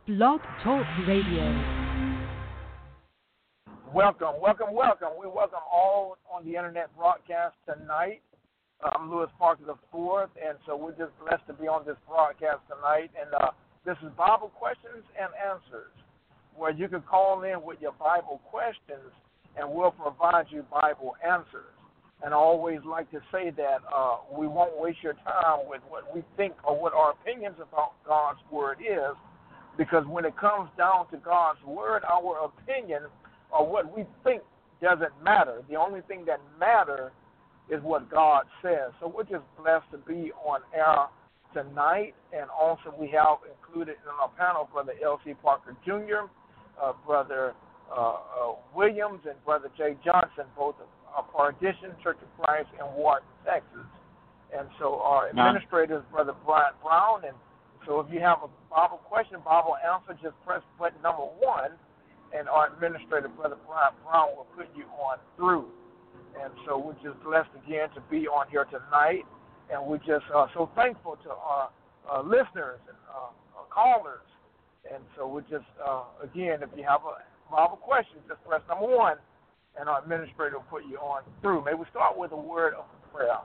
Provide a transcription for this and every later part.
Blog Talk Radio. Welcome. We welcome all on the internet broadcast tonight. I'm Louis Parker IV, and so we're just blessed to be on this broadcast tonight. And this is Bible Questions and Answers, where you can call in with your Bible questions, and we'll provide you Bible answers. And I always like to say that we won't waste your time with what we think or what our opinions about God's Word is, because when it comes down to God's Word, our opinion or what we think doesn't matter. The only thing that matters is what God says. So we're just blessed to be on air tonight, and also we have included in our panel Brother L.C. Parker Jr., Brother Williams, and Brother Jay Johnson, both of Partition Church of Christ in Wharton, Texas. And so our administrator is Brother Brian Brown, and so if you have a Bible question, Bible answer, just press button number 1, and our administrator, Brother Brian Brown, will put you on through. And so we're just blessed again to be on here tonight, and we're just so thankful to our listeners and our callers. And so we're just, again, if you have a Bible question, just press number 1, and our administrator will put you on through. May we start with a word of prayer.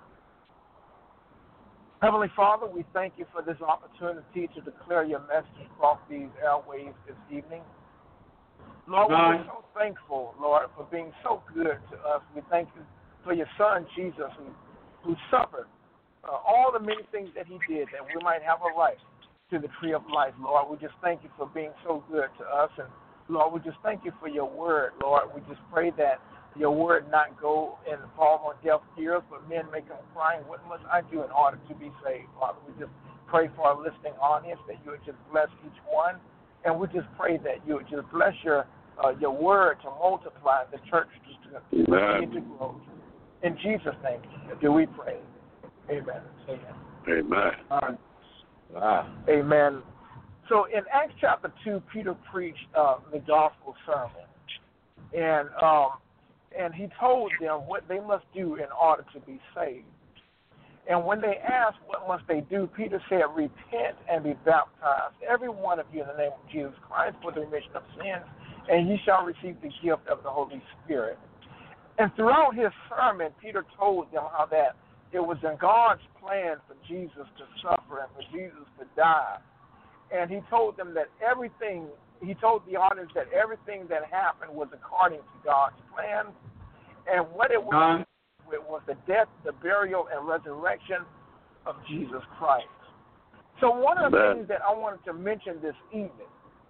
Heavenly Father, we thank you for this opportunity to declare your message across these airwaves this evening. Lord, we're so thankful, Lord, for being so good to us. We thank you for your Son, Jesus, who suffered all the many things that he did that we might have a right to the tree of life, Lord. We just thank you for being so good to us. And, Lord, we just thank you for your word, Lord. We just pray that your word not go and fall on deaf ears, but men make them crying, what must I do in order to be saved, Father? We just pray for our listening audience that you would just bless each one. And we just pray that you would just bless your word to multiply, the church just to continue to grow. In Jesus' name do we pray. Amen. Amen. All right. Amen. So in Acts chapter 2, Peter preached the gospel sermon. And he told them what they must do in order to be saved. And when they asked what must they do, Peter said, repent and be baptized, every one of you, in the name of Jesus Christ, for the remission of sins, and ye shall receive the gift of the Holy Spirit. And throughout his sermon, Peter told them how that it was in God's plan for Jesus to suffer and for Jesus to die. And he told them that he told the audience that everything that happened was according to God's plan. And what it was the death, the burial, and resurrection of Jesus Christ. So one of the things that I wanted to mention this evening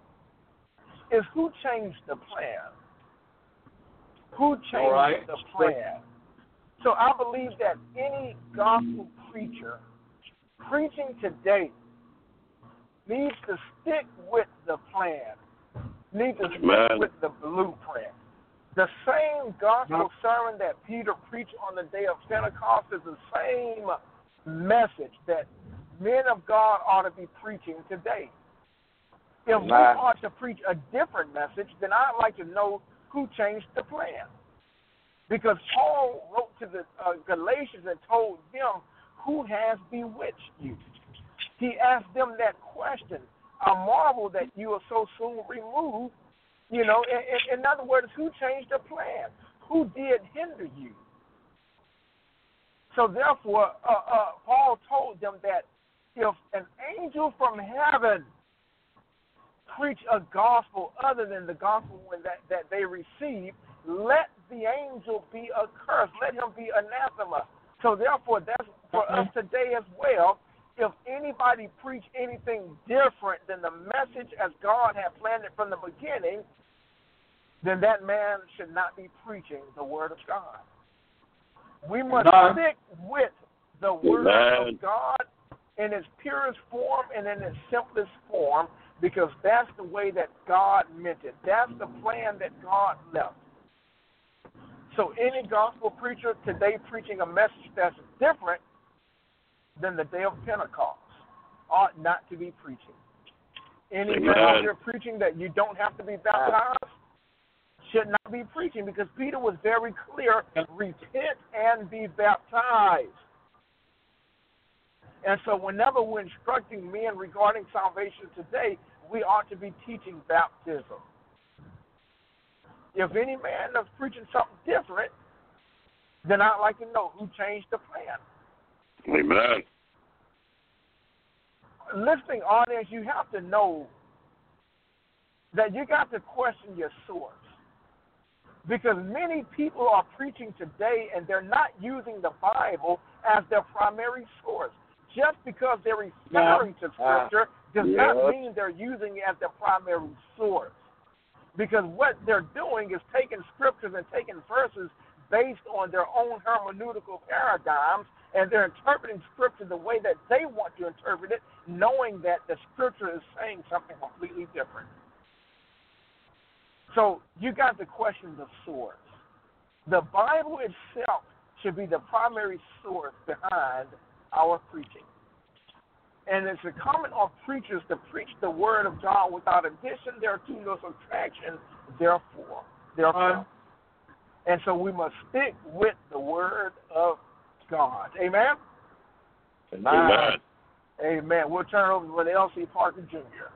is who changed the plan. Who changed the plan? So I believe that any gospel preacher preaching today needs to stick with the plan, needs to stick with the blueprint. The same gospel sermon that Peter preached on the day of Pentecost is the same message that men of God ought to be preaching today. If we ought to preach a different message, then I'd like to know who changed the plan. Because Paul wrote to the Galatians and told them, who has bewitched you? He asked them that question. I marvel that you are so soon removed. You know, in other words, who changed the plan? Who did hinder you? So therefore, Paul told them that if an angel from heaven preach a gospel other than the gospel that they received, let the angel be accursed. Let him be anathema. So therefore, that's for us today as well. If anybody preach anything different than the message as God had planned it from the beginning, then that man should not be preaching the word of God. We must stick with the word of God in its purest form and in its simplest form, because that's the way that God meant it. That's the plan that God left. So any gospel preacher today preaching a message that's different than the day of Pentecost ought not to be preaching. Any messenger preaching that you don't have to be baptized should not be preaching, because Peter was very clear, repent and be baptized. And so whenever we're instructing men regarding salvation today, we ought to be teaching baptism. If any man is preaching something different, then I'd like to know who changed the plan. Amen. Listening audience, you have to know that you got to question your source. Because many people are preaching today and they're not using the Bible as their primary source. Just because they're referring to Scripture does not mean they're using it as their primary source. Because what they're doing is taking Scriptures and taking verses based on their own hermeneutical paradigms, and they're interpreting Scripture the way that they want to interpret it, knowing that the Scripture is saying something completely different. So you got to question the source. The Bible itself should be the primary source behind our preaching. And it's incumbent on preachers to preach the Word of God without addition, thereto, nor subtraction, therefore. And so we must stick with the Word of God. Amen? Amen. Amen. We'll turn it over to Brother L.C. Parker, Jr.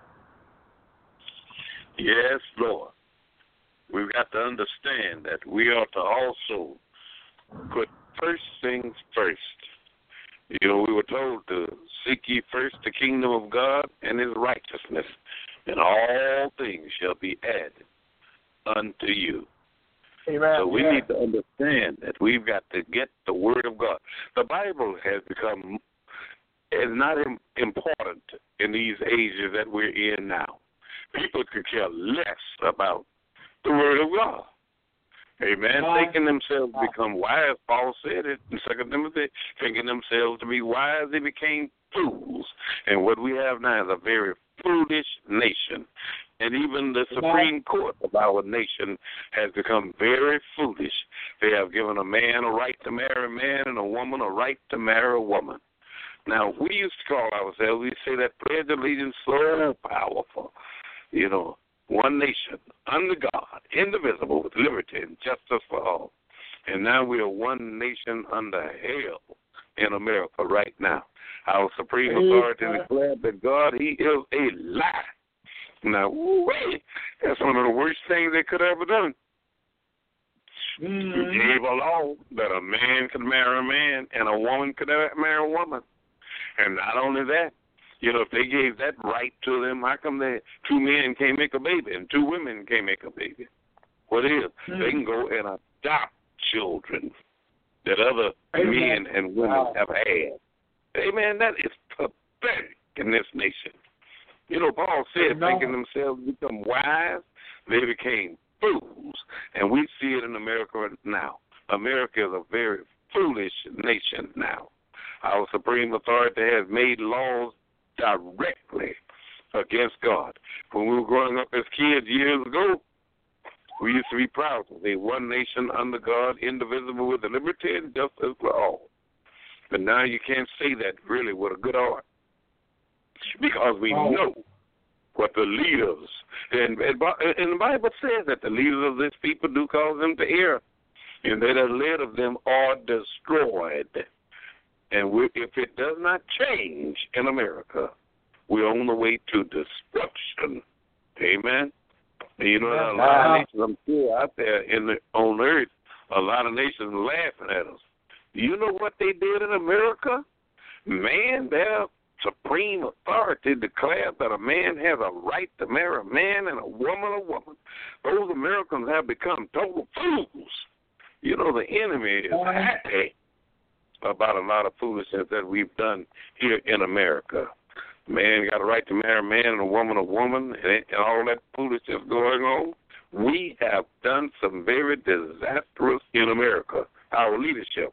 Yes, Lord. We've got to understand that we ought to also put first things first. You know, we were told to seek ye first the kingdom of God and his righteousness, and all things shall be added unto you. Amen. So we need to understand that we've got to get the Word of God. The Bible has become is not important in these ages that we're in now. People could care less about the Word of God. Amen. Thinking themselves to become wise. Paul said it in 2 Timothy. Thinking themselves to be wise, they became fools. And what we have now is a very foolish nation. And even the Supreme Court of our nation has become very foolish. They have given a man a right to marry a man and a woman a right to marry a woman. Now, we used to call ourselves, we say that pledge of allegiance so powerful, you know, one nation, under God, indivisible, with liberty and justice for all. And now we are one nation under hell in America right now. Our supreme authority declared that God, he is a lie. Now, wait, that's one of the worst things they could have ever done. You gave a law that a man could marry a man and a woman could marry a woman. And not only that, you know, if they gave that right to them, how come two men can't make a baby and two women can't make a baby? What is? They can go and adopt children that other men and women have had. Amen. That is pathetic in this nation. You know, Paul said, thinking themselves to become wise, they became fools. And we see it in America now. America is a very foolish nation now. Our supreme authority has made laws directly against God. When we were growing up as kids years ago, we used to be proud to be one nation under God, indivisible with liberty and justice for all. But now you can't say that really with a good heart, because we know what the leaders, and the Bible says that the leaders of this people do cause them to err, and that the led of them are destroyed. And if it does not change in America, we're on the way to destruction. Amen. And you know, a lot of nations, I'm sure, out there on earth, a lot of nations laughing at us. You know what they did in America? Man, their supreme authority declared that a man has a right to marry a man and a woman. Those Americans have become total fools. You know, the enemy is happy about a lot of foolishness that we've done here in America. Man got a right to marry a man and a woman, and all that foolishness going on. We have done some very disastrous in America, our leadership.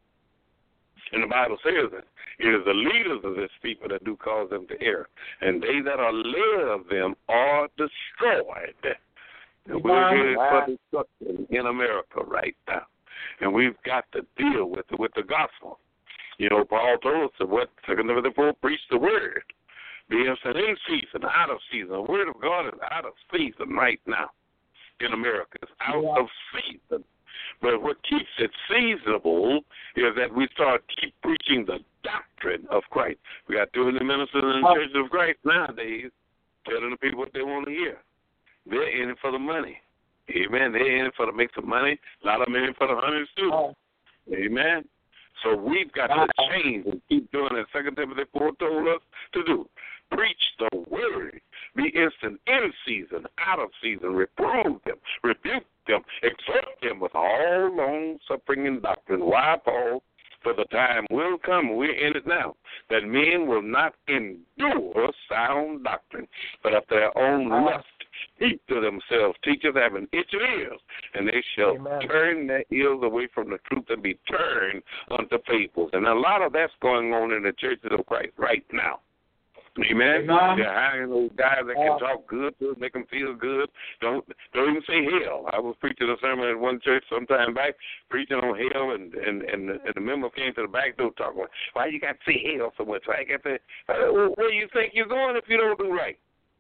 And the Bible says that it is the leaders of this people that do cause them to err, and they that are led of them are destroyed. And we're headed for destruction in America right now. And we've got to deal with the gospel. You know, Paul told us that 2 Timothy 4, preach the word. Be in season, out of season. The word of God is out of season right now in America. It's out of season. But what keeps it seasonable is that we keep preaching the doctrine of Christ. We got too many ministers in the Church of Christ nowadays telling the people what they want to hear. They're in it for the money. Amen. They're in it to make some money. A lot of them in it for the hundreds too. Amen. So we've got to change and keep doing as 2 Timothy 4 told us to do. Preach the word. Be instant in season, out of season. Reprove them, rebuke them, exhort them with all long suffering and doctrine. Why, Paul? For the time will come, we're in it now, that men will not endure sound doctrine, but of their own lust keep to themselves teachers having itching ears, and they shall turn their ears away from the truth and be turned unto fables. And a lot of that's going on in the churches of Christ right now. Amen. They're hiring those guys that can talk good to us, make them feel good. Don't even say hell. I was preaching a sermon at one church sometime back, preaching on hell, and the member came to the back door talking, why you got to say hell so much? Why you got to? Where do you think you're going if you don't do right?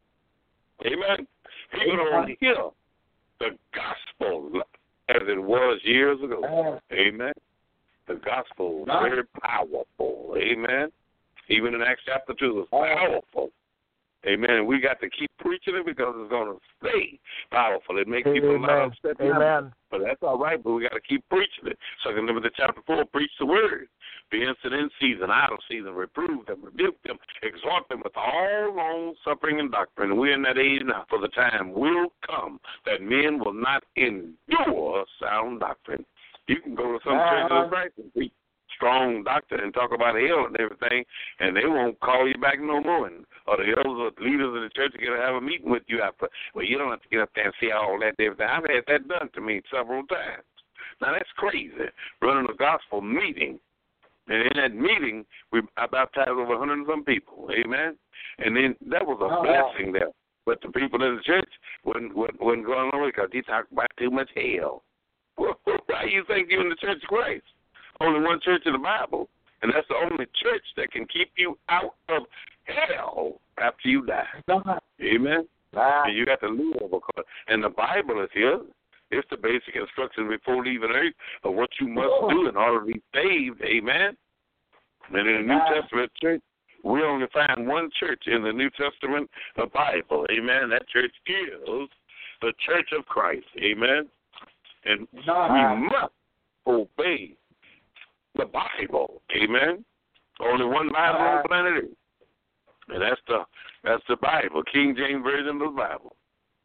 Amen. People don't hear the gospel as it was years ago. Amen. The gospel is very powerful. Amen. Even in Acts chapter 2, it's powerful. Amen. We got to keep preaching it because it's going to stay powerful. It makes people not upset. Amen. But that's all right, but we got to keep preaching it. 2 Timothy chapter 4, preach the word. Be instant in season, out of season, reprove them, rebuke them, exhort them with all long suffering and doctrine. We're in that age now, for the time will come that men will not endure sound doctrine. You can go to some churches of Christ and preach strong doctrine and talk about hell and everything, and they won't call you back no more. Or the elders or the leaders of the church are going to have a meeting with you after. Well, you don't have to get up there and see all that and everything. I've had that done to me several times. Now, that's crazy, running a gospel meeting. And in that meeting, I baptized over 100 and some people. Amen? And then that was a blessing there. But the people in the church wouldn't go on because they talk about too much hell. Well, why do you think you're in the Church of Christ? Only one church in the Bible, and that's the only church that can keep you out of hell after you die. Amen? And you got to live. And the Bible is here. It's the basic instruction before leaving earth of what you must do in order to be saved. Amen? And in the New Testament church, we only find one church in the New Testament, the Bible. Amen? That church is the Church of Christ. Amen? And we must obey the Bible. Amen? Only one Bible on planet Earth. And that's the Bible, King James Version of the Bible.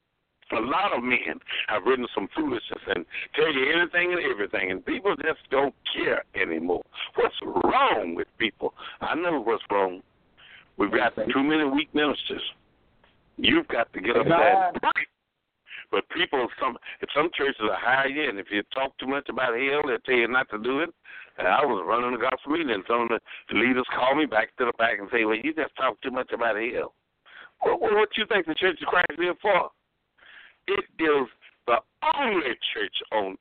A lot of men have written some foolishness and tell you anything and everything, and people just don't care anymore. What's wrong with people? I know what's wrong. We've got too many weak ministers. You've got to get up there and pray. But some churches are high in. If you talk too much about hell, they'll tell you not to do it. And I was running a gospel meeting, and some of the leaders call me back to the back and say, well, you just talk too much about hell. Well, what you think the Church of Christ is for? It is the only church on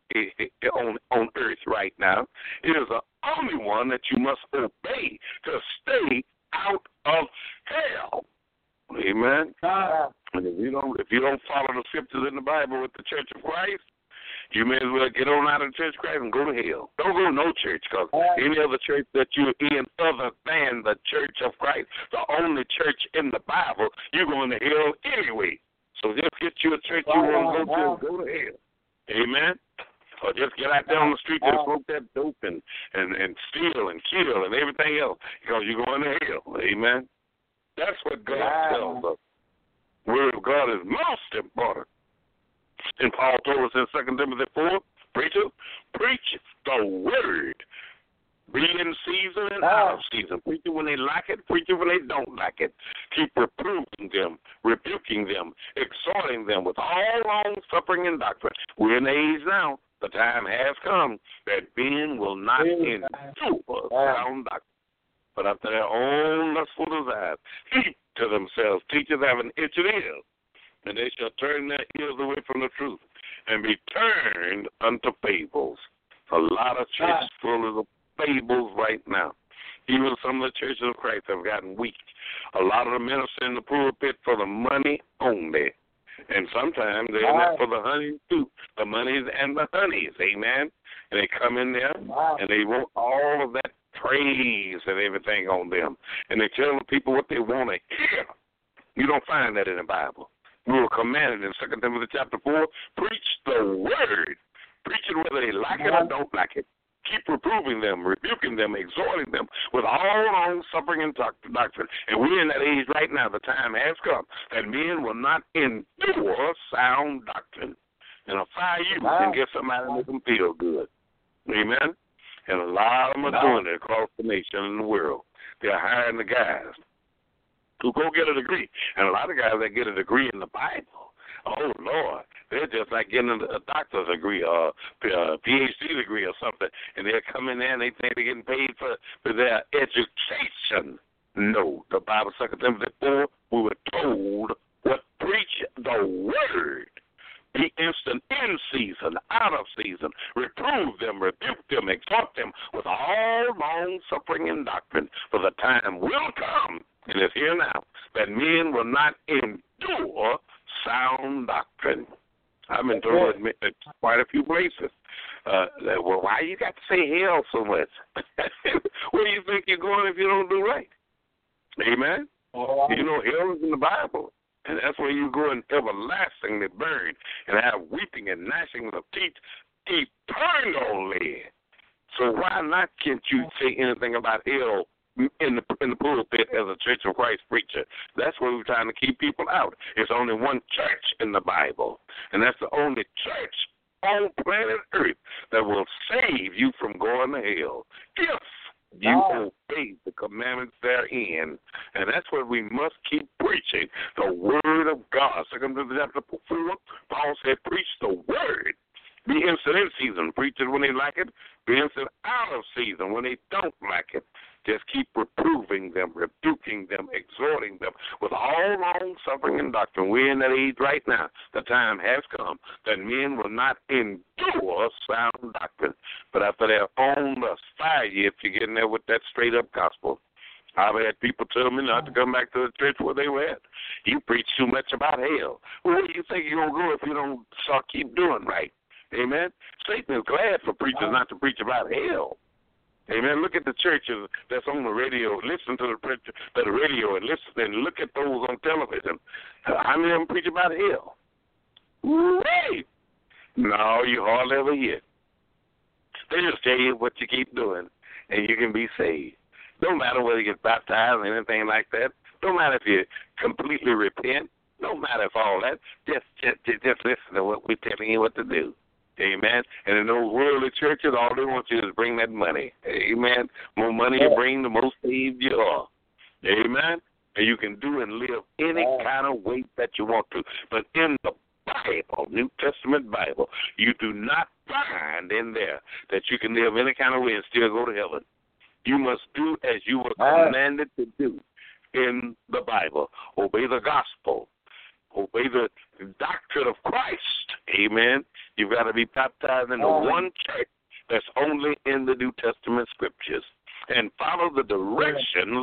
earth right now. It is the only one that you must obey to stay out of hell. Amen. And if you don't follow the scriptures in the Bible with the Church of Christ, you may as well get on out of the Church of Christ and go to hell. Don't go to no church, because any other church that you're in other than the Church of Christ, the only church in the Bible, you're going to hell anyway. So just get you a church you want to go to and go to hell. Amen? Or just get out there on the street and smoke that dope and steal and kill and everything else, because you're going to hell. Amen? That's what God tells us. The Word of God is most important. And Paul told us in 2 Timothy 4, preacher, preach the Word. Be in season and out of season. Preach it when they like it, preach it when they don't like it. Keep reproving them, rebuking them, exhorting them with all long suffering and doctrine. We're in the age now. The time has come that men will not endure sound doctrine, but after their own lustful desires, heap to themselves teachers having itching ears, and they shall turn their ears away from the truth and be turned unto fables. A lot of churches full of fables right now. Even some of the churches of Christ have gotten weak. A lot of the ministers in the pulpit for the money only. And sometimes they're not for the honey too. The monies and the honeys, amen? And they come in there, and they want all of that praise and everything on them. And they tell the people what they want to hear. You don't find that in the Bible. We were commanded in 2 Timothy chapter 4, preach the word. Preach it whether they like it or don't like it. Keep reproving them, rebuking them, exhorting them with all long-suffering and doctrine. And we're in that age right now. The time has come that men will not endure sound doctrine. And a fire you can get somebody to make them feel good. Amen? And a lot of them are doing it across the nation and the world. They're hiring the guys who go get a degree. And a lot of guys that get a degree in the Bible, oh, Lord, they're just like getting a doctor's degree or a PhD degree or something. And they're coming in and they think they're getting paid for their education. No, the Bible, 2 Timothy 4, we were told what preach the word. Be instant in season, out of season. Reprove them, rebuke them, exhort them with all long-suffering and doctrine. For the time will come, and it's here now, that men will not endure sound doctrine. I've been told at quite a few places. Well, why you got to say hell so much? Where do you think you're going if you don't do right? Amen? You know, hell is in the Bible. And that's where you go and everlastingly burn and have weeping and gnashing of teeth eternally. So why not can't you say anything about hell in the pulpit as a Church of Christ preacher? That's where we're trying to keep people out. It's only one church in the Bible, and that's the only church on planet Earth that will save you from going to hell if you obey the commandments therein. And that's what we must keep preaching, the word of God. 2 Timothy chapter 4, Paul said, preach the word. Be instant in season. Preach it when they like it. Be instant out of season when they don't like it. Just keep reproving them, rebuking them, exhorting them with all long-suffering and doctrine. We're in that age right now. The time has come that men will not endure sound doctrine. But after their own lust, fire you if you get in there with that straight-up gospel. I've had people tell me not to come back to the church where they were at. You preach too much about hell. Well, where do you think you're going to go if you don't keep doing right? Amen? Satan is glad for preachers not to preach about hell. Amen. Look at the churches that's on the radio. Listen to the radio and listen and look at those on television. How many of them preach about hell? Wait. No, you hardly ever hear. They just tell you what you keep doing, and you can be saved. Don't matter whether you get baptized or anything like that. Don't matter if you completely repent. Don't matter if all that. Just listen to what we're telling you what to do. Amen. And in those worldly churches, all they want you to is bring that money. Amen. More money you bring, the more saved you are. Amen. And you can do and live any kind of way that you want to. But in the Bible, New Testament Bible, you do not find in there that you can live any kind of way and still go to heaven. You must do as you were commanded to do in the Bible. Obey the gospel. Obey the doctrine of Christ. Amen. You've got to be baptized in the one church that's only in the New Testament scriptures and follow the directions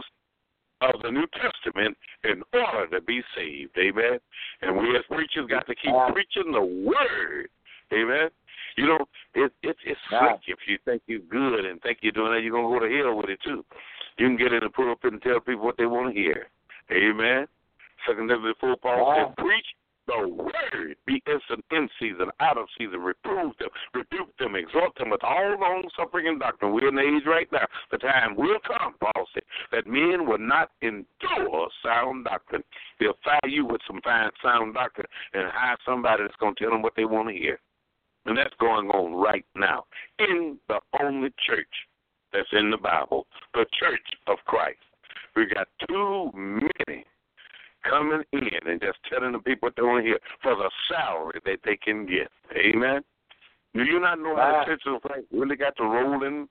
of the New Testament in order to be saved. Amen. And we as preachers got to keep preaching the word. Amen. You know, it's slick if you think you're good and think you're doing that, you're going to go to hell with it too. You can get in the pulpit and tell people what they want to hear. Amen. 2 Timothy 4, Paul said, preach the word. Be instant in season, out of season. Reprove them, rebuke them, exhort them with all long-suffering and doctrine. We're in the age right now. The time will come, Paul said, that men will not endure sound doctrine. They'll fire you with some fine sound doctrine and hire somebody that's going to tell them what they want to hear. And that's going on right now in the only church that's in the Bible, the Church of Christ. We got too many coming in and just telling the people what they want to hear for the salary that they can get. Amen? Do you not know how the Church of Christ really got to rolling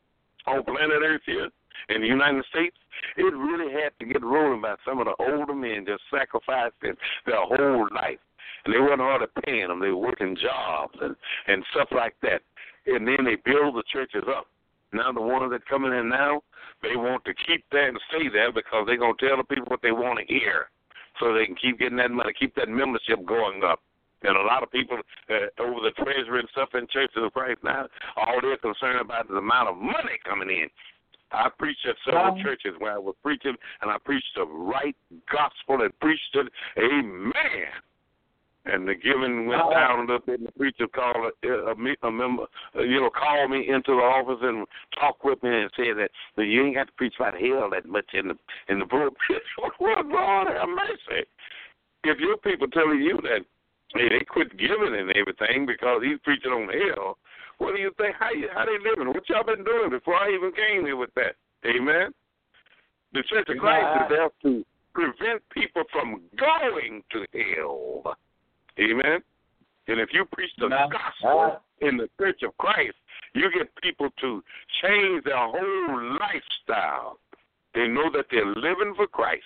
on planet Earth here in the United States? It really had to get rolling by some of the older men just sacrificed their whole life. And they weren't hardly paying them. They were working jobs and stuff like that. And then they build the churches up. Now the ones that coming in now, they want to keep that and stay there because they're going to tell the people what they want to hear so they can keep getting that money, keep that membership going up. And a lot of people over the treasury and stuff in churches of Christ now, all they're concerned about is the amount of money coming in. I preached at several churches where I was preaching, and I preached the right gospel and preached it. Amen. And the giving went down a little bit, and the preacher called a member, called me into the office and talked with me and said that you ain't got to preach about hell that much in the pulpit. What Lord have mercy? If your people telling you that they quit giving and everything because he's preaching on hell, what do you think? How they living? What y'all been doing before I even came here with that? Amen. The Church of Christ is there to prevent people from going to hell. Amen. And if you preach the gospel in the Church of Christ, you get people to change their whole lifestyle. They know that they're living for Christ.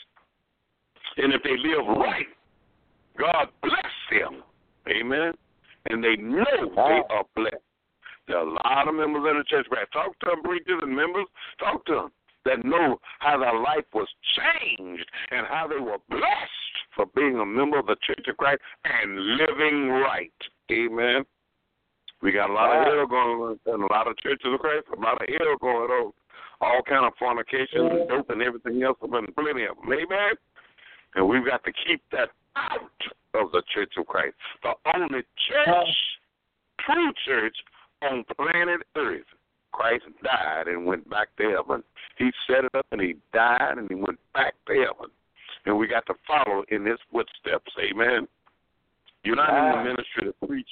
And if they live right, God bless them. Amen. And they know they are blessed. There are a lot of members in the church. Talk to them, preachers and members. Talk to them that know how their life was changed and how they were blessed for being a member of the Church of Christ and living right. Amen. We got a lot of hell going on in a lot of churches of Christ, a lot of hell going on, all kind of fornication and dope and everything else, and plenty of them. Amen. And we've got to keep that out of the Church of Christ. The only church, true church on planet Earth. Christ died and went back to heaven. He set it up and he died and he went back to heaven. And we got to follow in his footsteps. Amen. You're not in the ministry to preach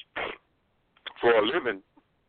for a living.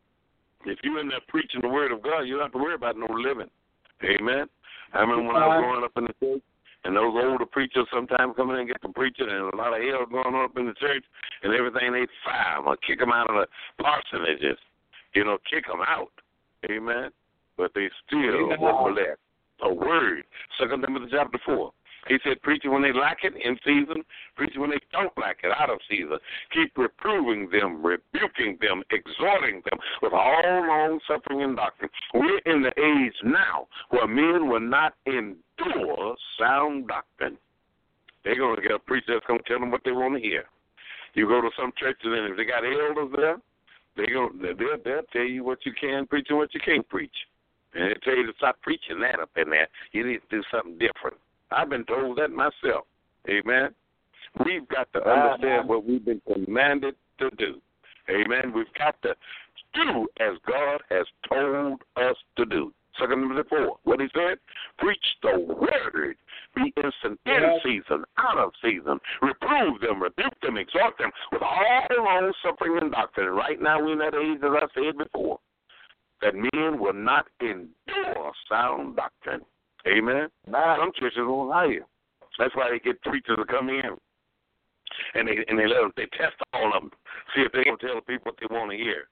If you're in there preaching the word of God, you don't have to worry about no living. Amen. I remember when I was growing up in the church, and those older preachers sometimes come in and get to preaching, and a lot of hell going on up in the church, and everything they fire them or kick them out of the parsonages. Kick them out. Amen. But they still were blessed. A word. 2 Timothy chapter 4. He said, preach it when they like it in season, preach it when they don't like it out of season. Keep reproving them, rebuking them, exhorting them with all long suffering and doctrine. We're in the age now where men will not endure sound doctrine. They're going to get a preacher that's going to tell them what they want to hear. You go to some churches, and if they got elders there, they'll tell you what you can preach and what you can't preach. And they tell you to stop preaching that up in there. You need to do something different. I've been told that myself. Amen. We've got to understand what we've been commanded to do. Amen. We've got to do as God has told us to do. 2 Timothy 4, what he said? Preach the word. Be instant in season, out of season. Reprove them, rebuke them, exhort them with all long suffering and doctrine. And right now we're in that age, as I said before, that men will not endure sound doctrine. Amen. Some churches won't allow you. That's why they get preachers to come in, and they test all of them, see if they can tell the people what they want to hear.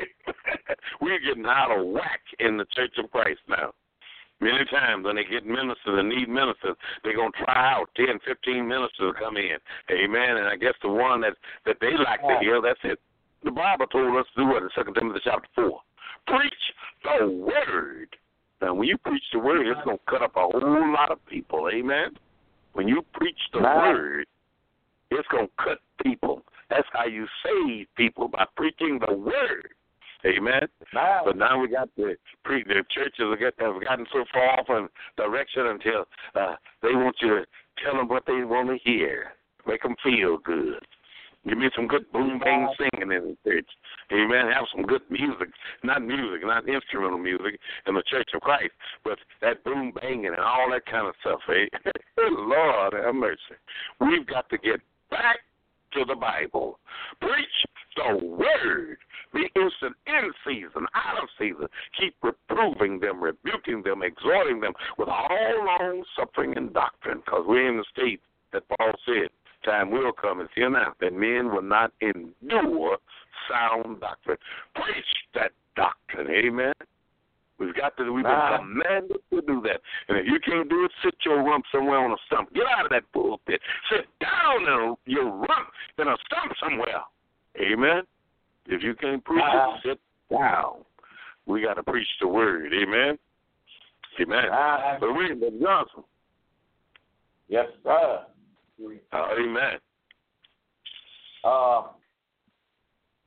We're getting out of whack in the Church of Christ now. Many times when they get ministers and need ministers, they're going to try out 10, 15 ministers to come in. Amen. And I guess the one that they like to hear, that's it. The Bible told us to do it in 2 Timothy chapter 4. Preach the word. Now, when you preach the word, it's going to cut up a whole lot of people. Amen. When you preach the word, it's going to cut people. That's how you save people, by preaching the word. Amen. But now we got the churches have gotten so far off in direction until they want you to tell them what they want to hear, make them feel good. Give me some good boom bang singing in the church. Amen. Have some good music, not instrumental music in the Church of Christ, but that boom banging and all that kind of stuff. Eh? Lord have mercy. We've got to get back to the Bible. Preach the word. Be instant in season, out of season. Keep reproving them, rebuking them, exhorting them with all long suffering and doctrine, because we're in the state that Paul said, time will come, and here now, that men will not endure sound doctrine. Preach that doctrine, amen. We've been commanded to do that. And if you can't do it, sit your rump somewhere on a stump. Get out of that pulpit. Sit down in your rump in a stump somewhere. Amen. If you can't preach it, sit down. We got to preach the word. Amen. Amen. But we, Brother Johnson. Yes, sir. Amen.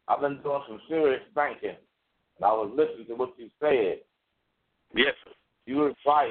I've been doing some serious thinking, and I was listening to what you said. Yes. You were right.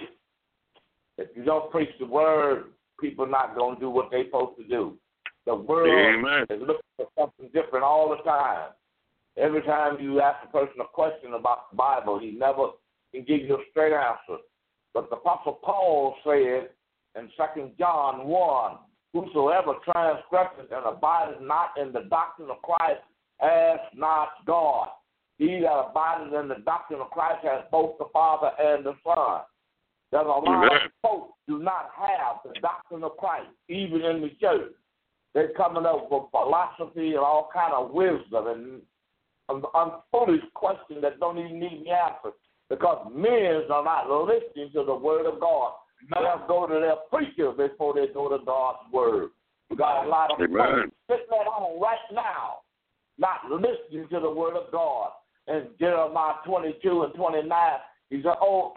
If you don't preach the word, people are not going to do what they're supposed to do. The world Amen. is looking for something different all the time. Every time you ask a person a question about the Bible, he never can give you a straight answer. But the Apostle Paul said in 2 John 1, whosoever transgresses and abideth not in the doctrine of Christ has not God. He that abideth in the doctrine of Christ has both the Father and the Son. There's a lot of folks do not have the doctrine of Christ, even in the church. They're coming up with philosophy and all kind of wisdom and foolish questions that don't even need the answer because men are not listening to the word of God. They'll go to their preacher before they go to God's word. We got a lot of folks sitting at home right now not listening to the word of God. In Jeremiah 22 and 29, he said, oh,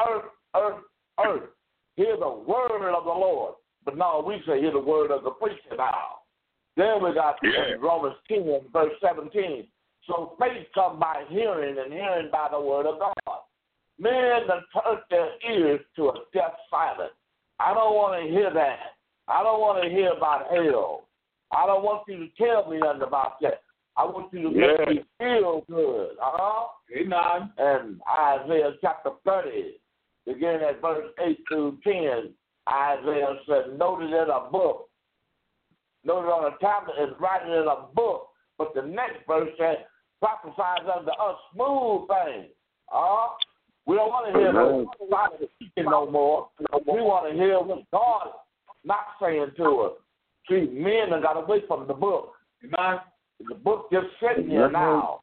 earth, hear the word of the Lord. But now we say, hear the word of the preacher now. Then we got Romans 10, verse 17. So faith comes by hearing, and hearing by the word of God. Men that turn their ears to a deaf silence. I don't want to hear that. I don't want to hear about hell. I don't want you to tell me nothing about that. I want you to make me feel good. Amen. And Isaiah chapter 30, beginning at verse 8 through 10, Isaiah said, noted in a book, noted on a tablet and writing in a book. But the next verse said, prophesies unto us smooth things. We don't want to hear no speaking no more. We want to hear what God not saying to us. See, men have got away from the book. Amen. The book just sitting here now.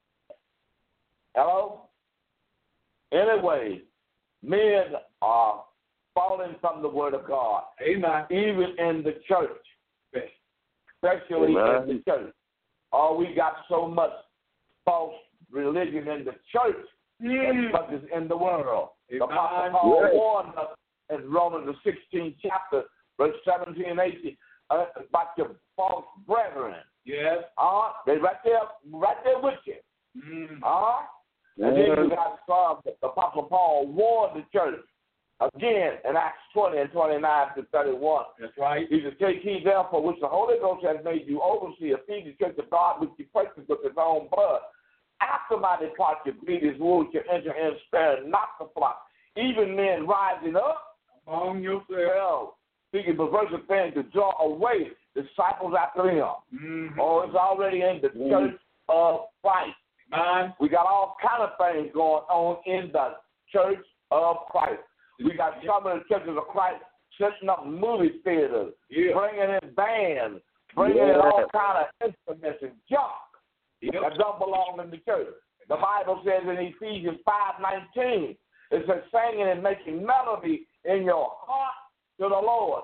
Hello? Anyway, men are falling from the word of God. Amen. Even in the church. Especially in the church. We got so much false religion in the church as much as in the world. The Apostle Paul warned us in Romans the 16th chapter, verse 17 and 18, about your false brethren. Yes. They right there with you. And then you got some, the Apostle Paul warned the church again in Acts 20 and 29 to 31. That's right. He said, take heed therefore which the Holy Ghost has made you overseer, feed the church of God which you purchased with his own blood. After my departure, bleed his wounds, you enter in, spare not the flock. Even men rising up among yourselves, speaking perverse things to draw away disciples after him. It's already in the church of Christ. We got all kind of things going on in the church of Christ. We got some of the churches of Christ setting up movie theaters, bringing in bands, bringing in all kind of instruments and junk that don't belong in the church. The Bible says in Ephesians 5:19, it says singing and making melody in your heart to the Lord.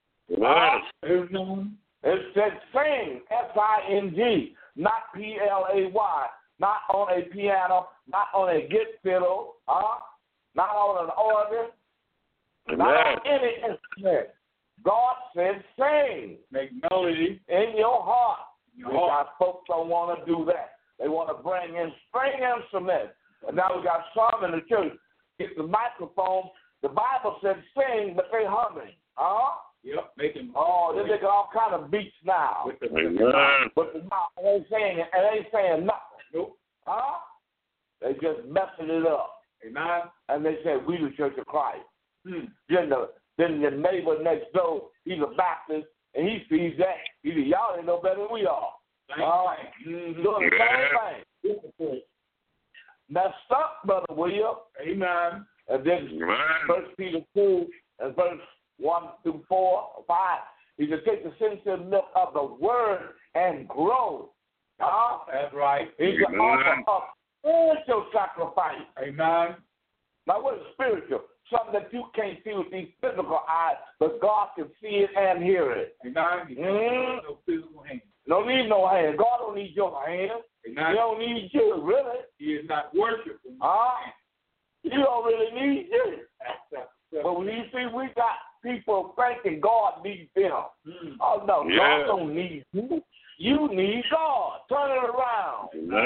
It said sing, S-I-N-G, not P-L-A-Y, not on a piano, not on a guitar fiddle, not on an organ, not on any instrument. God said sing, make melody in your heart. Our folks don't want to do that. They want to bring in string instruments. And now we got some in the church. Get the microphone. The Bible said sing, but they humming. Yep, making. They're making all kind of beats now. But the mouth ain't saying nothing. Nope. They just messing it up. Amen. And they say we the Church of Christ. Then your neighbor next door, he's a Baptist, and he sees that. He says, y'all ain't no better than we are. Doing the same thing. Messed up, Brother William. Amen. And then 1 Peter 2 and verse 1 through 4 or 5, he said, take the sincere milk of the word and grow. That's right. He said, offer up spiritual sacrifice. Amen. Now, what is spiritual? Something that you can't see with these physical eyes, but God can see it and hear it. Amen. No physical hands. Don't need no hands. God don't need your hands. Amen. He don't need you, really. He is not worshiping. He don't really need you. But when you see we got people thinking God needs them. Oh, no, God don't need you. You need God. Turn it around.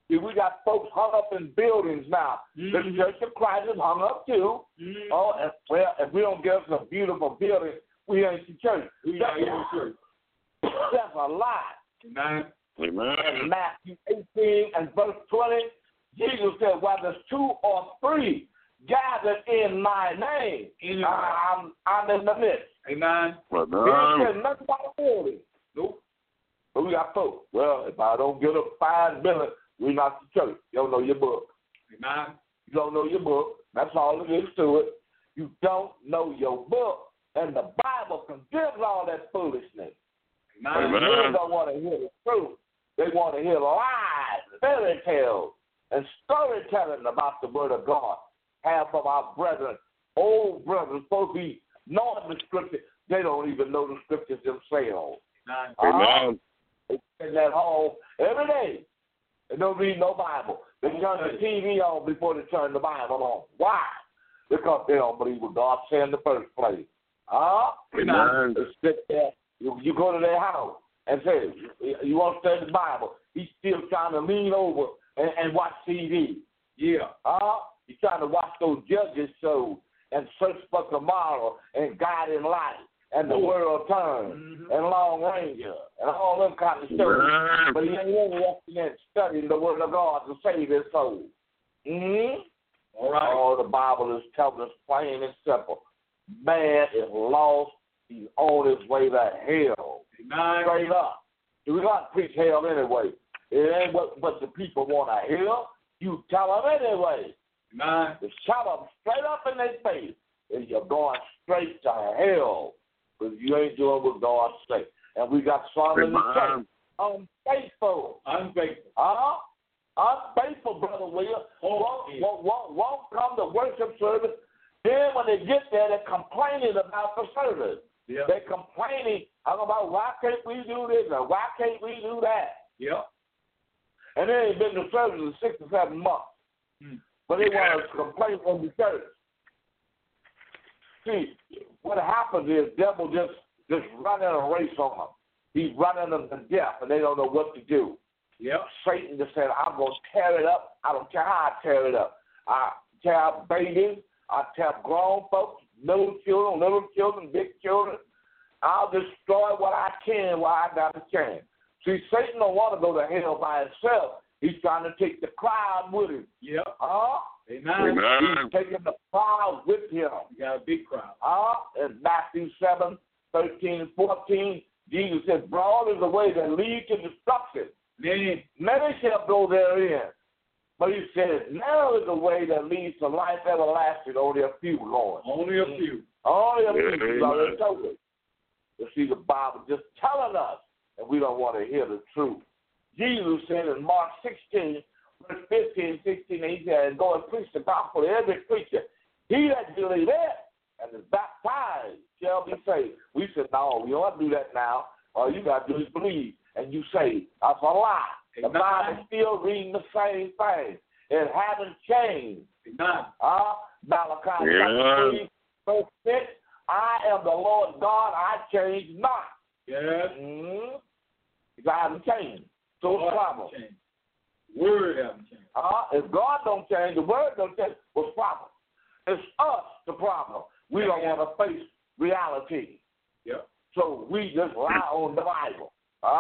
See, we got folks hung up in buildings now. Mm-hmm. The Church of Christ is hung up too. Mm-hmm. Oh, and, well, if we don't get us a beautiful building, we ain't the church. We ain't the church. That's a lie. Amen. Amen. In Matthew 18 and verse 20, Jesus said, "While there's 2 or 3 gathered in my name, I'm in the midst." Amen. He said nothing about a building. Nope. But we got folks. Well, if I don't get up 5 minutes, we're not the church. You don't know your book. Amen. You don't know your book. That's all it is to it. You don't know your book. And the Bible condemns all that foolishness. Amen. They don't want to hear the truth. They want to hear lies, fairy tales, and storytelling about the Word of God. Half of our brethren, old brethren, supposed to be knowing the Scripture. They don't even know the Scriptures themselves. Amen. They sit at home every day. They don't read no Bible. They turn the TV on before they turn the Bible on. Why? Because they don't believe what God said in the first place. Amen. They sit there. You go to their house and say, "You want to study the Bible?" He's still trying to lean over and watch TV. Yeah. He's trying to watch those Judges shows and search for tomorrow and Guiding Light and The World Turns and Long Ranger and all them kind of shows. But he ain't interested in studying the Word of God to save his soul. All right. Oh, the Bible is telling us plain and simple. Man is lost. He's on his way to hell. Amen. Straight up. We got to preach hell anyway. It ain't what the people want to hear. You tell them anyway. Amen. Just tell them straight up in their face. And you're going straight to hell because you ain't doing what God says. And we got some in the church. Unfaithful. Unfaithful, Brother William. Won't come to worship service. Then when they get there, they're complaining about the service. Yeah. They're complaining about why can't we do this or why can't we do that. Yeah. And they ain't been to service in 6 or 7 months. But they want to complain from the church. See, what happens is the devil just running a race on them. He's running them to death, and they don't know what to do. Yep. Satan just said, "I'm going to tear it up. I don't care how I tear it up. I tear up babies. I tear up grown folks, little children, big children. I'll destroy what I can while I got a chance." See, Satan don't want to go to hell by himself. He's trying to take the crowd with him. Yep. Amen. He's taking the crowd with him. You got a big crowd. In Matthew 7:13 and 14, Jesus says, "Broad is the way that leads to destruction. Many shall go therein." But he says, "Narrow is the way that leads to life everlasting. Only a few going." Only a few. Only a few. He's already told us. You see, the Bible just telling us, and we don't want to hear the truth. Jesus said in Mark 16, verse 15, 16, he said, "Go and preach the gospel to every creature. He that believeth and is baptized shall be saved." We said, "No, we don't have to do that now. All you got to do is believe." And you say, "That's a lie." The Bible's still reading the same thing. It hasn't changed. Malachi chapter 3, verse 6, "I am the Lord God, I change not." Yes. I haven't changed. So what's the problem? Word haven't changed. If God don't change, the word don't change, what's the problem? It's us the problem. We don't want to face reality. Yep. So we just lie on the Bible.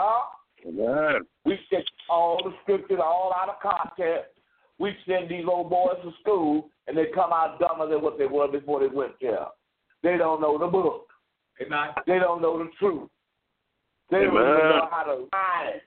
Amen. We take all the scriptures all out of context. We send these old boys to school, and they come out dumber than what they were before they went there. They don't know the book. Amen. They don't know the truth. They don't even know how to lie.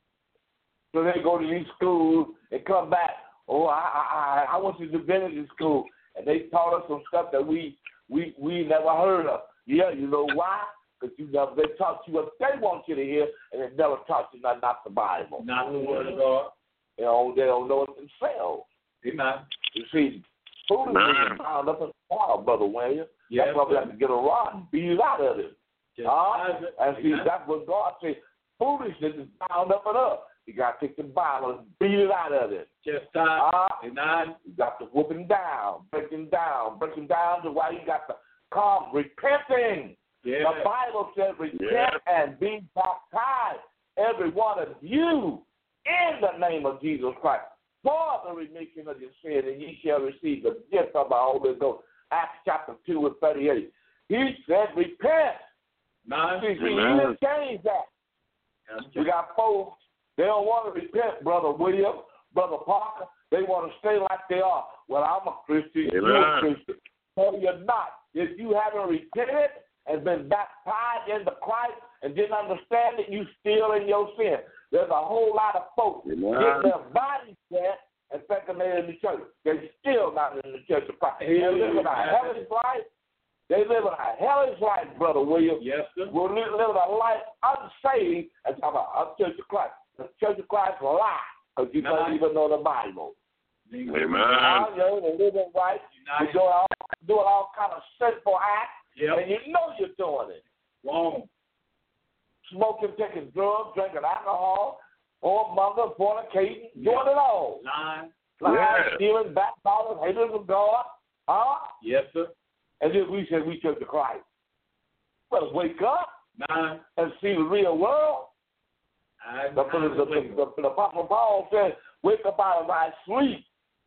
So they go to these schools and come back. "Oh, I went to divinity school, and they taught us some stuff that we never heard of." Yeah, you know why? Because they taught you what they want you to hear, and they never taught you not the Bible. Not the Word of God. They don't know it themselves. Amen. You see, foolishness is found up in the wild, Brother William. Yes, that's why we have to get a rod and beat it out of it. And see, that's what God says. Foolishness is bound up in us. You got to take the Bible and beat it out of it. Just Amen. You got to whoop him down, break him down to why you got to come repenting. Yeah. The Bible says repent and be baptized, every one of you, in the name of Jesus Christ. for the remission of your sin, and ye shall receive the gift of the Holy Ghost. Acts chapter 2 and 38. He said, repent. See, he didn't change that. We got folks, they don't want to repent, Brother William, Brother Parker. They want to stay like they are. Well, I'm a Christian, you're a Christian. No, you're not. If you haven't repented and been baptized into Christ and didn't understand it, you still in your sin. There's a whole lot of folks getting their bodies set and thinking they're in the church. They're still not in the church of Christ. They live in a hellish life. They live in a hellish life, Brother William. Yes, sir. We're living a life unsaved and talking about the Church of Christ. The Church of Christ lie because you don't even know the Bible. Amen. They're living right. You're doing all kind of sinful acts, and you know you're doing it. Wrong. Smoking, taking drugs, drinking alcohol, whoremonger, fornicating, doing it all. Lying, stealing, backbiting, haters of God. Yes, sir. And then we said we Church of Christ. Well, wake up and see the real world. The Apostle Paul said, wake up out of thy sleep.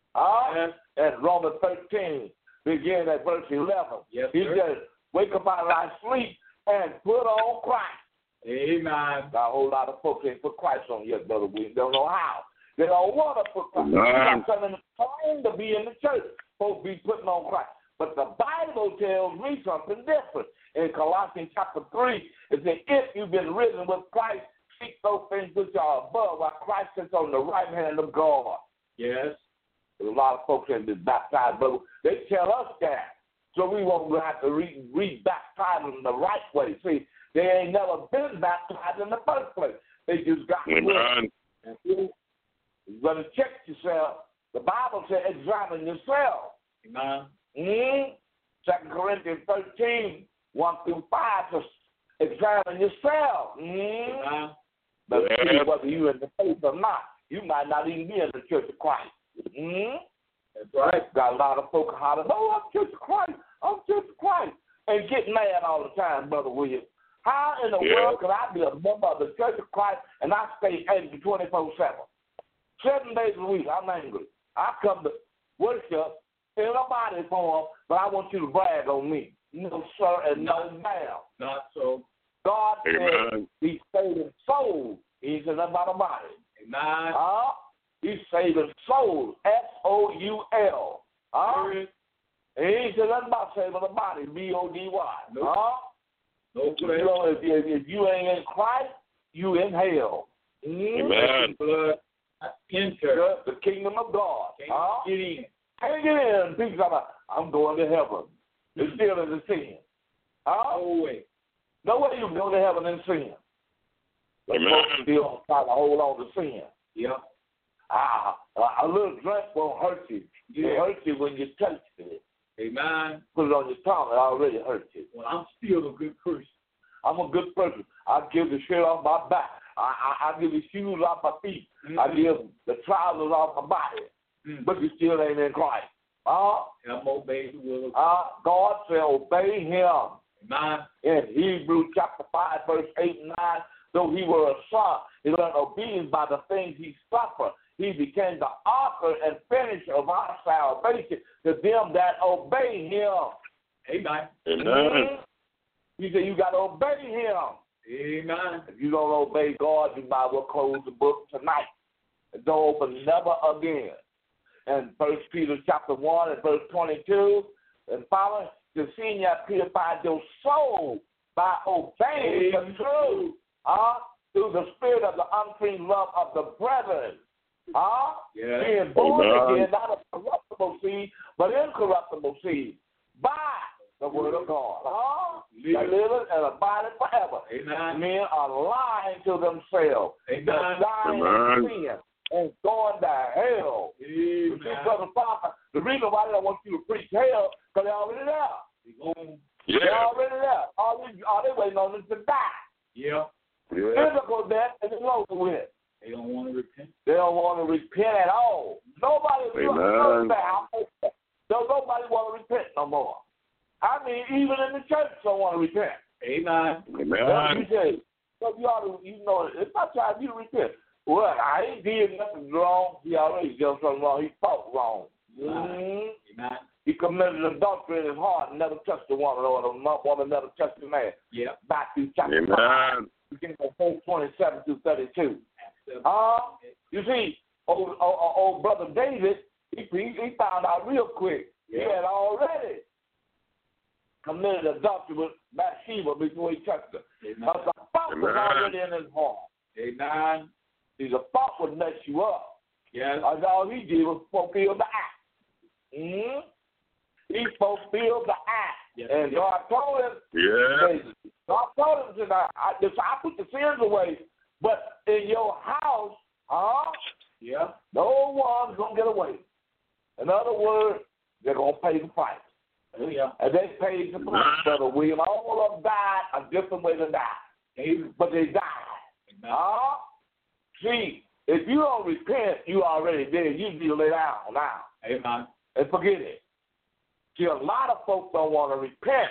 And Romans 13, begin at verse 11. Yes, he says, wake up out of thy sleep and put on Christ. Amen. Got a whole lot of folks ain't put Christ on yet, Brother William. They don't know how. They don't want to put Christ. They're trying to be in the church. Folks be putting on Christ. But the Bible tells me something different. In Colossians chapter 3, it says, if you've been risen with Christ, seek those things which are above, while Christ sits on the right hand of God. Yes. There's a lot of folks that have been baptized, but they tell us that. So we won't have to re-baptize them the right way. See, they ain't never been baptized in the first place. They just got with it. You got to check yourself. The Bible says examine yourself. Amen. 2 Corinthians 13, 1 through 5, says examine yourself. But see whether you're in the faith or not. You might not even be in the Church of Christ. That's right. Got a lot of folks hollering, oh, I'm Church of Christ. I'm Church of Christ. And get mad all the time, Brother William. How in the world could I be a member of the Church of Christ and I stay angry 24/7? 7 days a week, I'm angry. I come to worship in a body form, but I want you to brag on me. No, sir, and no, ma'am. Not so. God said he's saving souls. He said nothing about a body. Amen. He's saving souls. S-O-U-L. And he said nothing about saving a body. B-O-D-Y. Nope. If you ain't in Christ, you in hell. Amen. Enter the kingdom of God. Get in. Can't get in. People talking about, I'm going to heaven. It's still in the sin. No way. No way you can go to heaven in sin. But folks still try to hold on to sin. Yeah. A little drink won't hurt you. It hurts you when you touch it. Amen. Put it on your tongue. It already hurts you. Well, I'm still a good person. I'm a good person. I give the shirt off my back. I give the shoes off my feet. I give the trousers off my body. But you still ain't in Christ. I'm obeying the will of God. God said obey him. Amen. In Hebrews chapter 5, verse 8 and 9, though he were a son, he learned obedience by the things he suffered. He became the author and finisher of our salvation to them that obey him. Amen. Amen. He said you got to obey him. Amen. If you don't obey God, you might well close the book tonight. And don't open never again. And 1 Peter chapter 1 and verse 22 and following, to see you purify your soul by obeying the truth. Through the spirit of the unclean love of the brethren. Being born again, not of corruptible seed, but incorruptible seed. By the word of God. That liveth and abideth forever. Amen. Men are lying to themselves. They're dying in sin and going to hell. You see, Brother Parker, the reason why they don't want you to preach hell, because they're already there. They're already there. All they waiting on is to die. Physical death is over with. They don't want to repent. They don't want to repent at all. Nobody wants to repent no more. I mean, even in the church, don't want to repent. Amen. Amen. You say, so you ought to, it's not time you to repent. Well, I ain't did nothing wrong. He already done something wrong. He thought wrong. Amen. He committed adultery in his heart and never touched a woman, or the woman never touched a man. Yeah. Matthew chapter 5. Beginning of verse 27 through 32. You see, old brother David, he found out real quick. Yeah. He had already committed adultery with Bathsheba before he touched her. Because the thought was already in his heart. Amen. See, the thought would mess you up. Yes. All he did was fulfill the act. He fulfilled the act. Yes. And God told him, God told him tonight, I put the sins away, but in your house, no one's going to get away. In other words, they're going to pay the price. Yeah. And they paid the price, Brother William. All of them died a different way to die. But they died. See, if you don't repent, you already dead. You need to lay down now. Amen. And forget it. See, a lot of folks don't want to repent.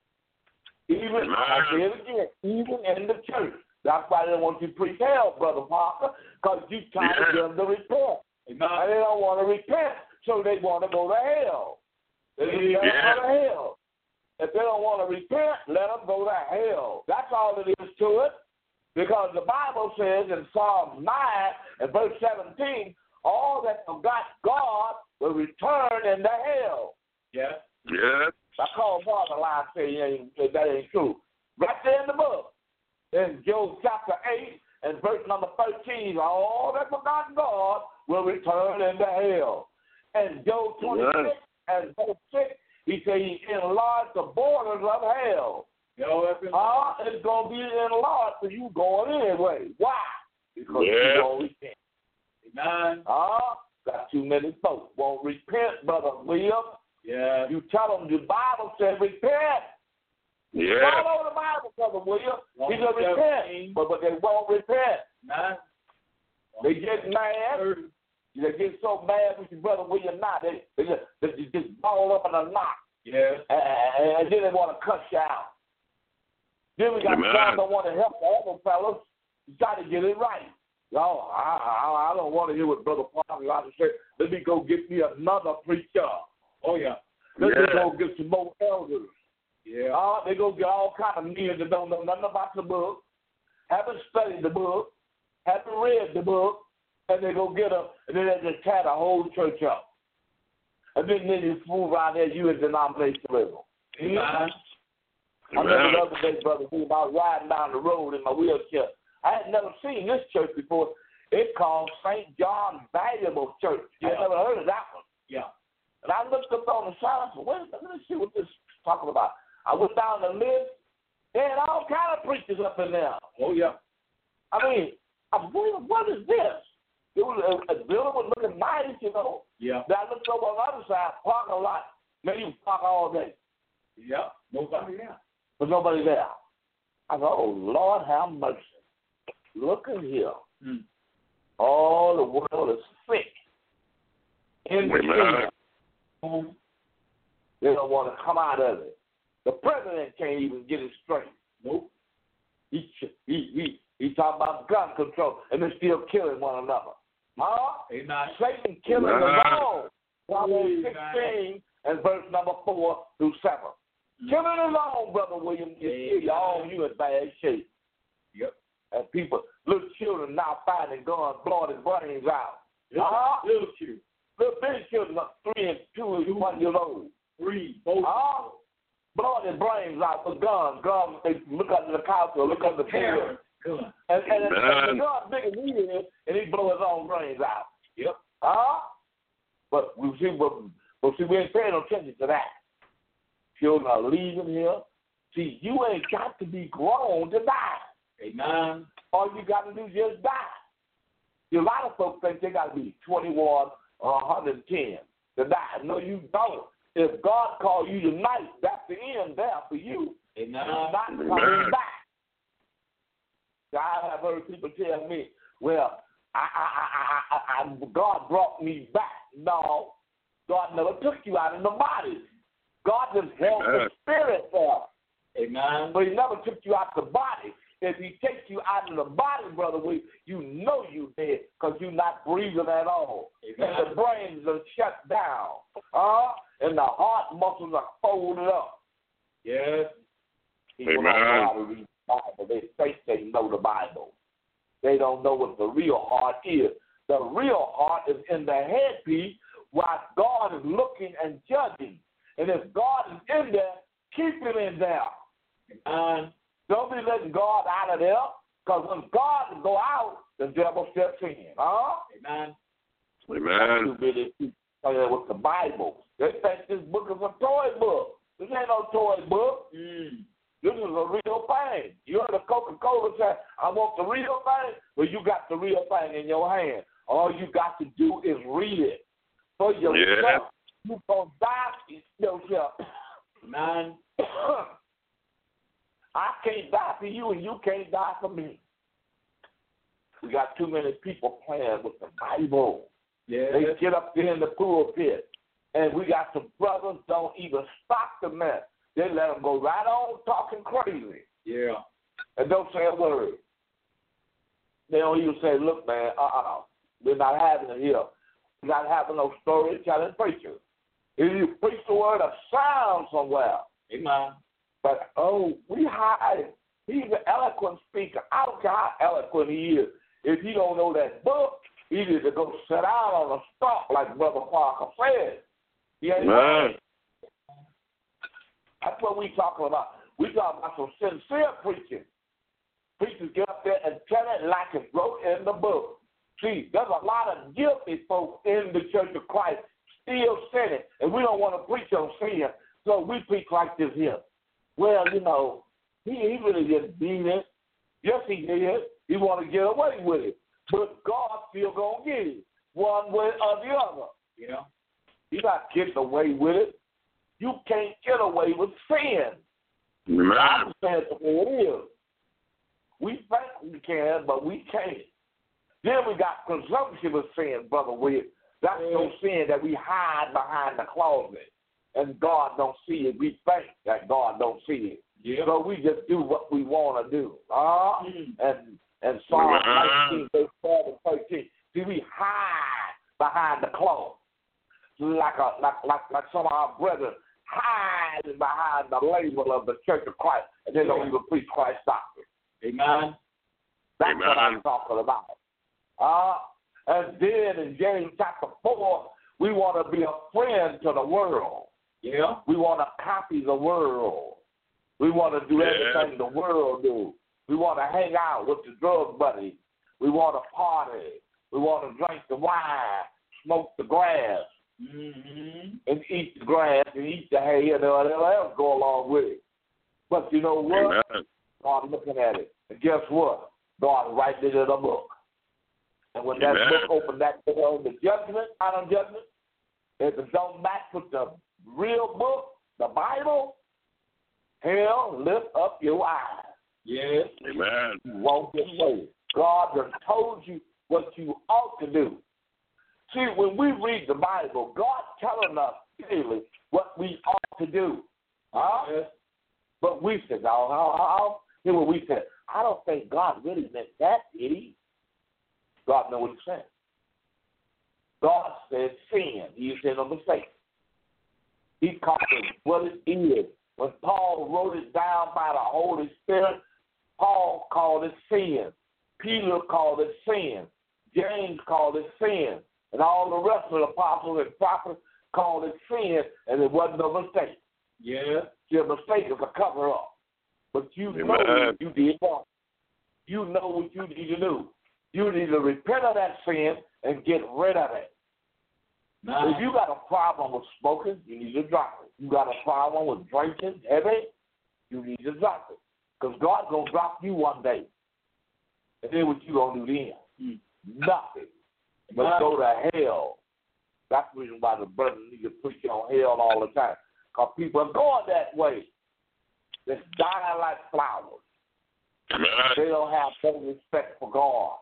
Even, I'll say it again, even in the church. That's why they don't want you to preach hell, Brother Parker, because you trying to get them to repent. Amen. And they don't want to repent, so they want to go to hell. They want to go to hell. If they don't want to repent, let them go to hell. That's all it is to it. Because the Bible says in Psalm 9 and verse 17, all that forgot God will return into hell. Yes. Yes. I call Father line saying that ain't true. Right there in the book. In Job chapter 8 and verse number 13, all that forgot God will return into hell. And Job 26 and verse 6, he said he enlarged the borders of hell. It's going to be enlarged for you going anyway. Why? Because you won't repent. Amen. Got too many folks won't repent, Brother William. Yeah. You tell them the Bible says repent. Yeah. All over the Bible, Brother William. He said repent, but they won't repent. Amen. They get mad. They get so mad with your Brother William now. They just ball up in a knot. Yeah. And then they want to cuss you out. Then we got some that want to help the other fellas. You got to get it right. No, I don't want to hear what Brother Parker got to say. Let me go get me another preacher. Oh, yeah. Let me go get some more elders. Yeah. They go get all kind of men that don't know nothing about the book, haven't studied the book, haven't read the book, and they go get them, and then they just tear the whole church up. And then you fool around there, you in denominationalism. Amen. I remember the other day, Brother, I was riding down the road in my wheelchair. I had never seen this church before. It's called St. John Valuable Church. I never heard of that one. Yeah. And I looked up on the side. I said, wait a minute, let me see what this is talking about. I went down the list. They had all kind of preachers up in there. Oh, yeah. I mean, I'm wondering, what is this? It was a building was looking nice, you know. Yeah. Then I looked over on the other side, parking lot. Man, you park all day. Yeah. Nobody there. But nobody there. I said, oh, Lord, have mercy. Look at here. All the world is sick. In the kingdom. They don't want to come out of it. The president can't even get it straight. Nope. He talking about gun control, and they're still killing one another. Amen. Satan killing us all. Proverbs 16 and verse number 4 through 7. Killing us all, Brother William. You in bad shape. Yep. And people, little children now fighting guns, blowing their brains out. Little children. Little big children, 3 and 2 and 1 years old. 3, 4. Blowing their brains out with guns. Guns, they look under the couch or look under the table. And the gun big as he is, and he blow his own brains out. Yep. But we ain't paying no attention to that. Children are leaving here. See, you ain't got to be grown to die. Amen. All you got to do is just die. See, a lot of folks think they got to be 21 or 110 to die. No, you don't. If God called you tonight, that's the end there for you. Amen. You're not coming back. I have heard people tell me, well, God brought me back. No, God never took you out of the body. God just held the spirit there. Amen. But he never took you out the body. if he takes you out of the body, brother, you know you dead because you're not breathing at all. Amen. And the brains are shut down. And the heart muscles are folded up. Yes. People don't know how to read the Bible. They think they know the Bible. They don't know what the real heart is. The real heart is in the headpiece while God is looking and judging. And if God is in there, keep him in there. And don't be letting God out of there, because when God go out, the devil steps in. Amen. Amen. Too many people with the Bible. They think this book is a toy book. This ain't no toy book. This is a real thing. You heard of Coca-Cola say, I want the real thing? Well, you got the real thing in your hand. All you got to do is read it for yourself. Yeah. You're going to die yourself. Man, I can't die for you and you can't die for me. We got too many people playing with the Bible. Yeah. They get up there in the pulpit. And we got some brothers don't even stop the mess. They let them go right on talking crazy. Yeah. And don't say a word. They don't even say, look, man, we're not having it here. We're not having no storytelling preachers. If you preach the word of sound somewhere. Amen. But, we hide. He's an eloquent speaker. I don't care how eloquent he is. If he don't know that book, he needs to go sit down on a stump like Brother Parker said. He ain't right. That's what we talking about. We talking about some sincere preaching. Preachers get up there and tell it like it's wrote in the book. See, there's a lot of guilty folks in the Church of Christ still sinning, and we don't want to preach on sin, so we preach like this here. Well, he really didn't mean it. Yes, he did. He want to get away with it, but God still gonna get it one way or the other. He's not getting away with it. You can't get away with sin. I'm saying the way it is. We think we can, but we can't. Then we got presumption of sin, Brother William. That's no sin that we hide behind the closet, and God don't see it. We think that God don't see it. Yeah. So we just do what we want to do. And Psalm 19, verse 12 and 13. See, we hide behind the cloth. Like some of our brethren hiding behind the label of the Church of Christ, and they don't even preach Christ's doctrine. Amen. That's what I'm talking about. And then in James chapter 4, we want to be a friend to the world. Yeah. We want to copy the world. We want to do everything the world do. We want to hang out with the drug buddies. We want to party. We want to drink the wine, smoke the grass, and eat the grass and eat the hay and whatever else go along with it. But you know what? Amen. God looking at it. And guess what? God writing it in a book. And when that book opened that door on the judgment, final judgment, if it don't match with the real book, the Bible, hell, lift up your eyes. Yes. Amen. You won't get away. God has told you what you ought to do. See, when we read the Bible, God telling us clearly what we ought to do. Yes. But we said, hear what we said. I don't think God really meant that, did he? God knows what he said. God said sin. He said a mistake. He called it what it is. When Paul wrote it down by the Holy Spirit, Paul called it sin. Peter called it sin. James called it sin. And all the rest of the apostles and prophets called it sin, and it wasn't a mistake. Yeah. See, a mistake is a cover-up. But you know you did wrong. You know what you need to do. You need to repent of that sin and get rid of it. Now, if you got a problem with smoking, you need to drop it. You got a problem with drinking heavy, you need to drop it. Because God's going to drop you one day. And then what you going to do then? Nothing. But go to hell. That's the reason why the brothers need to preach on hell all the time. Because people are going that way. They're dying like flowers. They don't have no respect for God.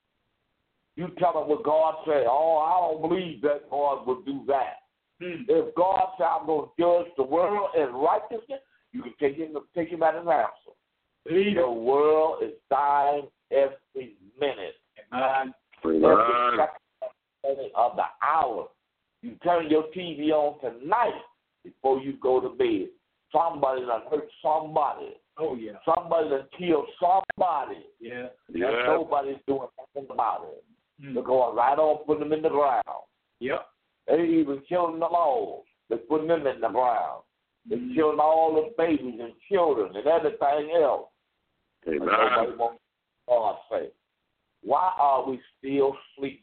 You tell them what God said. I don't believe that God would do that. If God said, I'm going to judge the world in righteousness, you can take him at his answer. The world is dying every minute. Amen. Every second of the hour. You turn your TV on tonight before you go to bed. Somebody done hurt somebody. Oh, yeah. Somebody done killed somebody. Yeah. And nobody's doing nothing about it. Mm. They're going right on putting them in the ground. Yep. They even killing them all. They're putting them in the ground. They're killing all the babies and children and everything else. Amen. Nobody wants God say. Why are we still sleeping?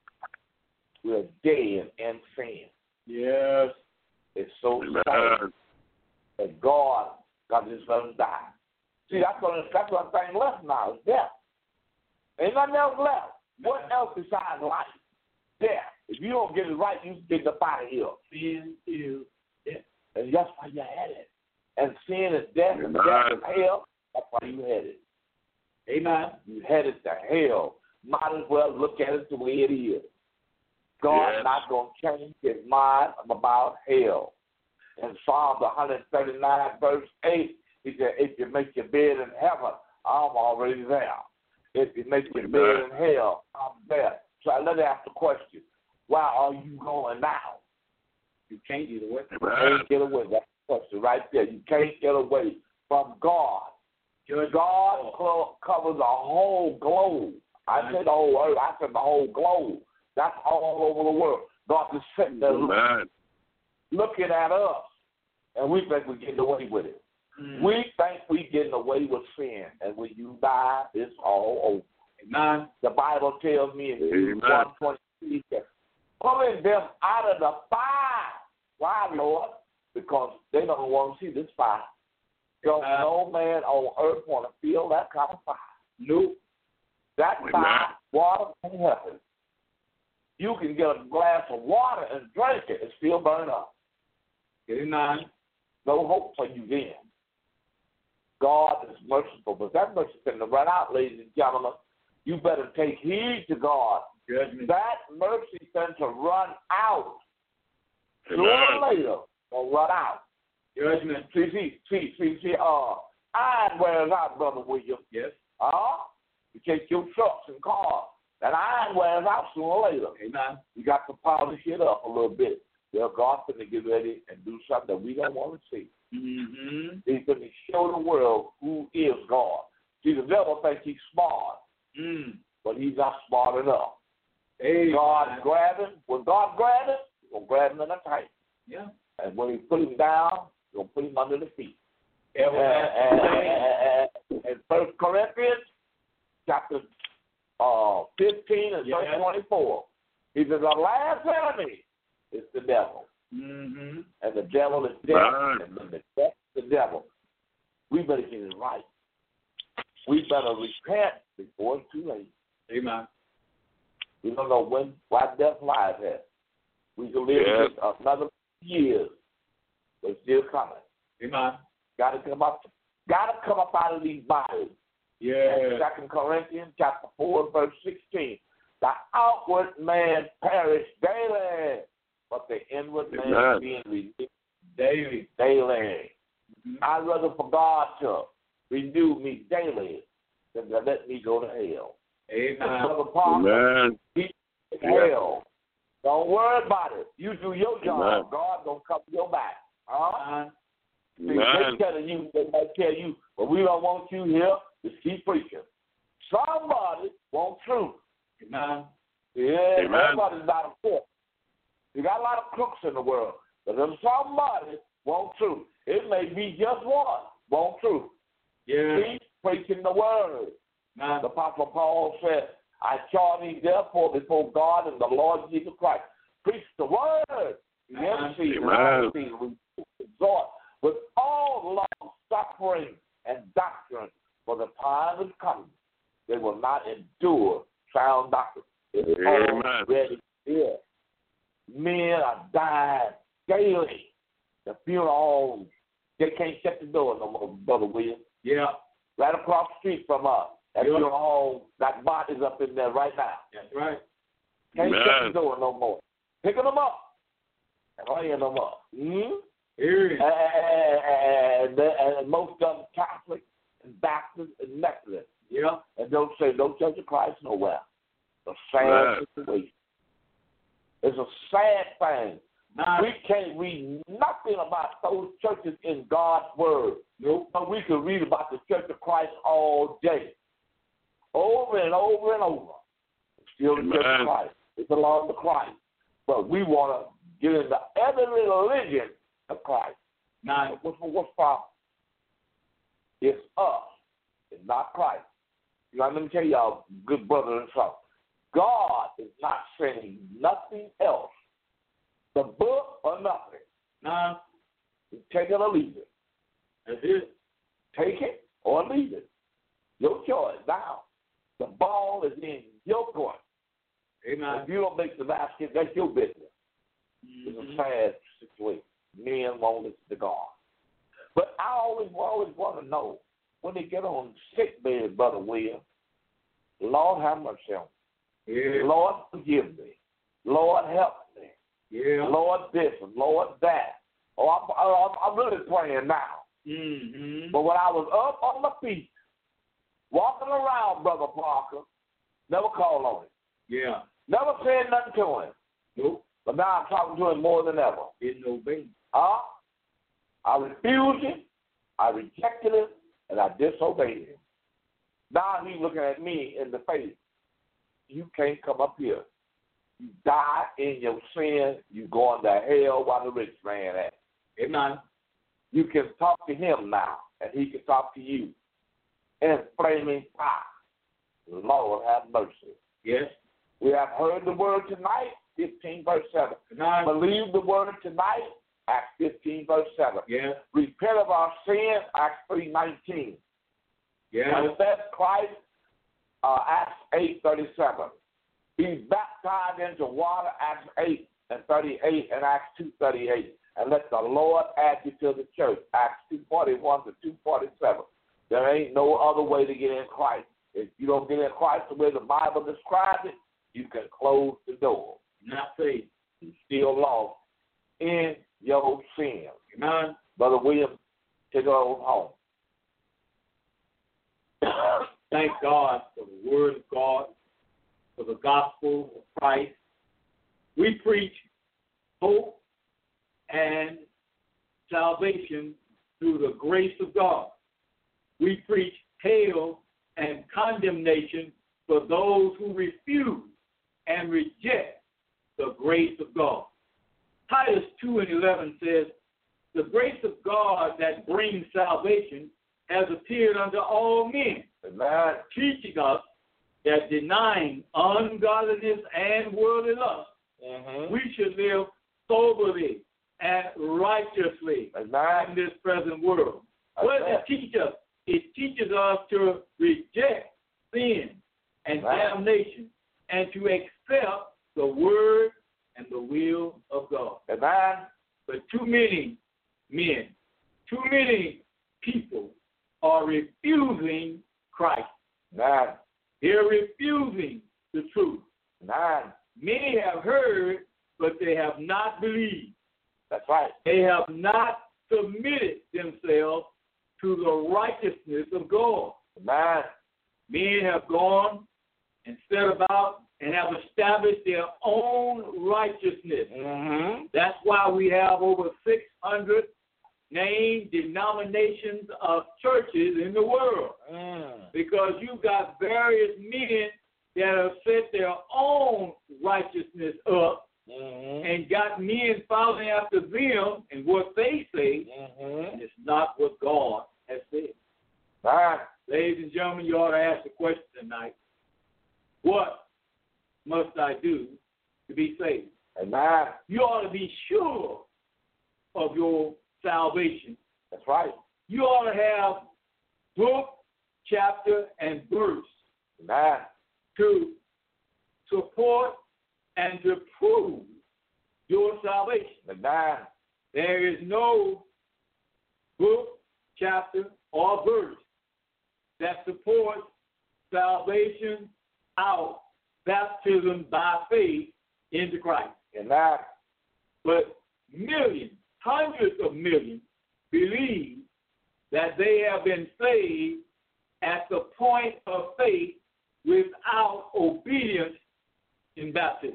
We're dead in sin. Yes. It's so Amen. sad that God got his son die. See, that's one thing left now is death. Ain't nothing else left. What else besides life? Death. If you don't get it right, you get the out of here. Sin is death. And that's why you had it. And sin is death, and death is hell. That's why you had it. Amen. You headed to hell. Might as well look at it the way it is. God's not going to change his mind about hell. In Psalm 139, verse 8, he said, if you make your bed in heaven, I'm already there. If you make your bed in hell, I'm there. So let me ask the question, why are you going now? You can't get away. You can't get away. That's the question right there. You can't get away from God. God covers the whole globe. I said the whole earth. I said the whole globe. That's all over the world. God is sitting there looking at us, and we think we're getting away with it. We think we're getting away with sin, and when you die, it's all over. Amen. The Bible tells me in 1:23 that pulling them out of the fire. Why, Lord? Because they don't want to see this fire. Because no man on earth want to feel that kind of fire. Nope. That fire, water can't help it. You can get a glass of water and drink it and still burn up. Amen. No hope for you then. God is merciful, but that mercy is going to run out, ladies and gentlemen. You better take heed to God. Judgment. That mercy is going to run out. Sooner or later, it'll run out. Judgment. See, iron wears out, Brother William. Yes. You take your trucks and cars, that iron wears out sooner or later. Amen. You got to polish it up a little bit. Well, God's going to get ready and do something that we don't want to see. Mm-hmm. He's going to show the world who is God. See, the devil thinks he's smart, but he's not smart enough. Hey, God grab him. When God grab him, he's going to grab him in a tight. Yeah. And when he put him down, he's going to put him under the feet. And 1 Corinthians chapter 15 and verse 24, he says, the last enemy is the devil. Mm-hmm. And the devil is death. And when the death is the devil, we better get it right. We better repent before it's too late. Amen. We don't know why death lies at. We can live another years, but it's still coming. Amen. Got to come up out of these bodies. Yeah. 2 Corinthians chapter 4, verse 16. The outward man perish daily, but the inward man being renewed daily. Mm-hmm. I'd rather for God to renew me daily than to let me go to hell. Amen. Hell. Don't worry about it. You do your job. God gonna cover your back. They might tell you, but we don't want you here. Just keep preaching. Somebody want truth. Amen. Yeah, everybody's not a crook. You got a lot of crooks in the world, but if somebody want truth, it may be just one want truth. Yeah. Keep preaching the word. Amen. The Apostle Paul said, I charge thee therefore before God and the Lord Jesus Christ. Preach the word. In every season, we exhort with all long suffering and doctrine, for the time is coming. They will not endure sound doctrine. It's already here. Men are dying daily. The funeral homes, they can't shut the door no more, Brother William. Yeah. Right across the street from us. That funeral home, that body's up in there right now. That's right. Can't shut the door no more. Picking them up and laying them up. And most of them Catholic, and Baptist and Methodist. Yeah. And don't say no Church of Christ nowhere. It's a sad situation. It's a sad thing. We can't read nothing about those churches in God's Word. Nope. But we can read about the Church of Christ all day. Over and over and over. It's still the Church of Christ. It belongs to Christ. But we want to get into every religion of Christ. Now, what's the problem? It's us. It's not Christ. You know, let me tell y'all, good brother and sister. God is not saying nothing else. The book or nothing. No. Take it or leave it. That's it. Take it or leave it. Your choice. Now, the ball is in your court. Amen. If you don't make the basket, that's your business. It's a sad situation. Men won't listen to God. But I always want to know, when they get on sick bed, Brother William, Lord have mercy on me. Yeah. Lord forgive me. Lord help me. Yeah. Lord this and Lord that. Oh, I'm really praying now. Mm-hmm. But when I was up on my feet, walking around, Brother Parker, never called on him. Yeah. Never said nothing to him. Nope. But now I'm talking to him more than ever. Didn't obey. I refused him, I rejected him, and I disobeyed him. Now he's looking at me in the face. You can't come up here. You die in your sin. You going to hell while the rich man at. Amen. You can talk to him now, and he can talk to you. In flaming fire. Lord have mercy. Yes. We have heard the word tonight, 15 verse 7. Amen. Believe the word tonight, Acts 15 verse 7. Yeah. Repent of our sin, Acts 3:19. Yeah. Confess Christ, Acts 8:37. Be baptized into water, Acts 8:38 and Acts 2:38. And let the Lord add you to the church, Acts 2:41 to 2:47. There ain't no other way to get in Christ. If you don't get in Christ the way the Bible describes it, you can close the door. Not saved. You're still lost in your sin. Amen. Brother William, take it on home. Thank God for the word of God, for the gospel of Christ. We preach hope and salvation through the grace of God. We preach hell and condemnation for those who refuse and reject the grace of God. Titus 2:11 says, the grace of God that brings salvation has appeared unto all men, Amen. teaching us that denying ungodliness and worldly lust, we should live soberly and righteously in this present world. What does it teach us? It teaches us to reject sin and damnation and to accept the word and the will of God. Amen. But too many men, too many people are refusing Christ. Amen. They're refusing the truth. Amen. Many have heard, but they have not believed. That's right. They have not submitted themselves to the righteousness of God. Amen. Men have gone and set about and have established their own righteousness. That's why we have over 600 named denominations of churches in the world. Because you've got various men that have set their own righteousness up and got men following after them and what they say, and it's not what God has said. Ladies and gentlemen, you ought to ask the question tonight, what must I do to be saved? Amen. You ought to be sure of your salvation. That's right. You ought to have book, chapter, and verse to support and to prove your salvation. There is no book, chapter, or verse that supports salvation out baptism by faith into Christ. But millions, hundreds of millions believe that they have been saved at the point of faith without obedience in baptism.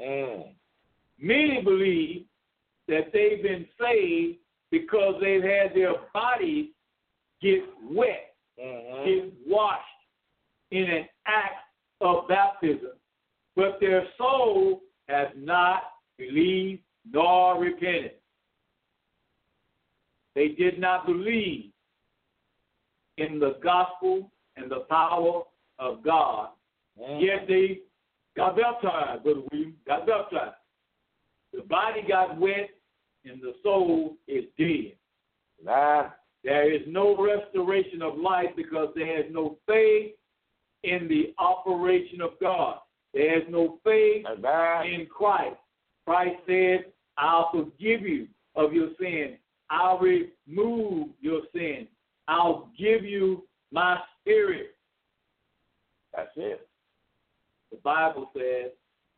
Many believe that they've been saved because they've had their bodies get wet, get washed in an act of baptism, but their soul has not believed nor repented. They did not believe in the gospel and the power of God, yet they got baptized, Brother William, got baptized. The body got wet and the soul is dead. There is no restoration of life because there is no faith in the operation of God. There is no faith in Christ. Christ said, I'll forgive you of your sin. I'll remove your sin. I'll give you my spirit. That's it. The Bible says,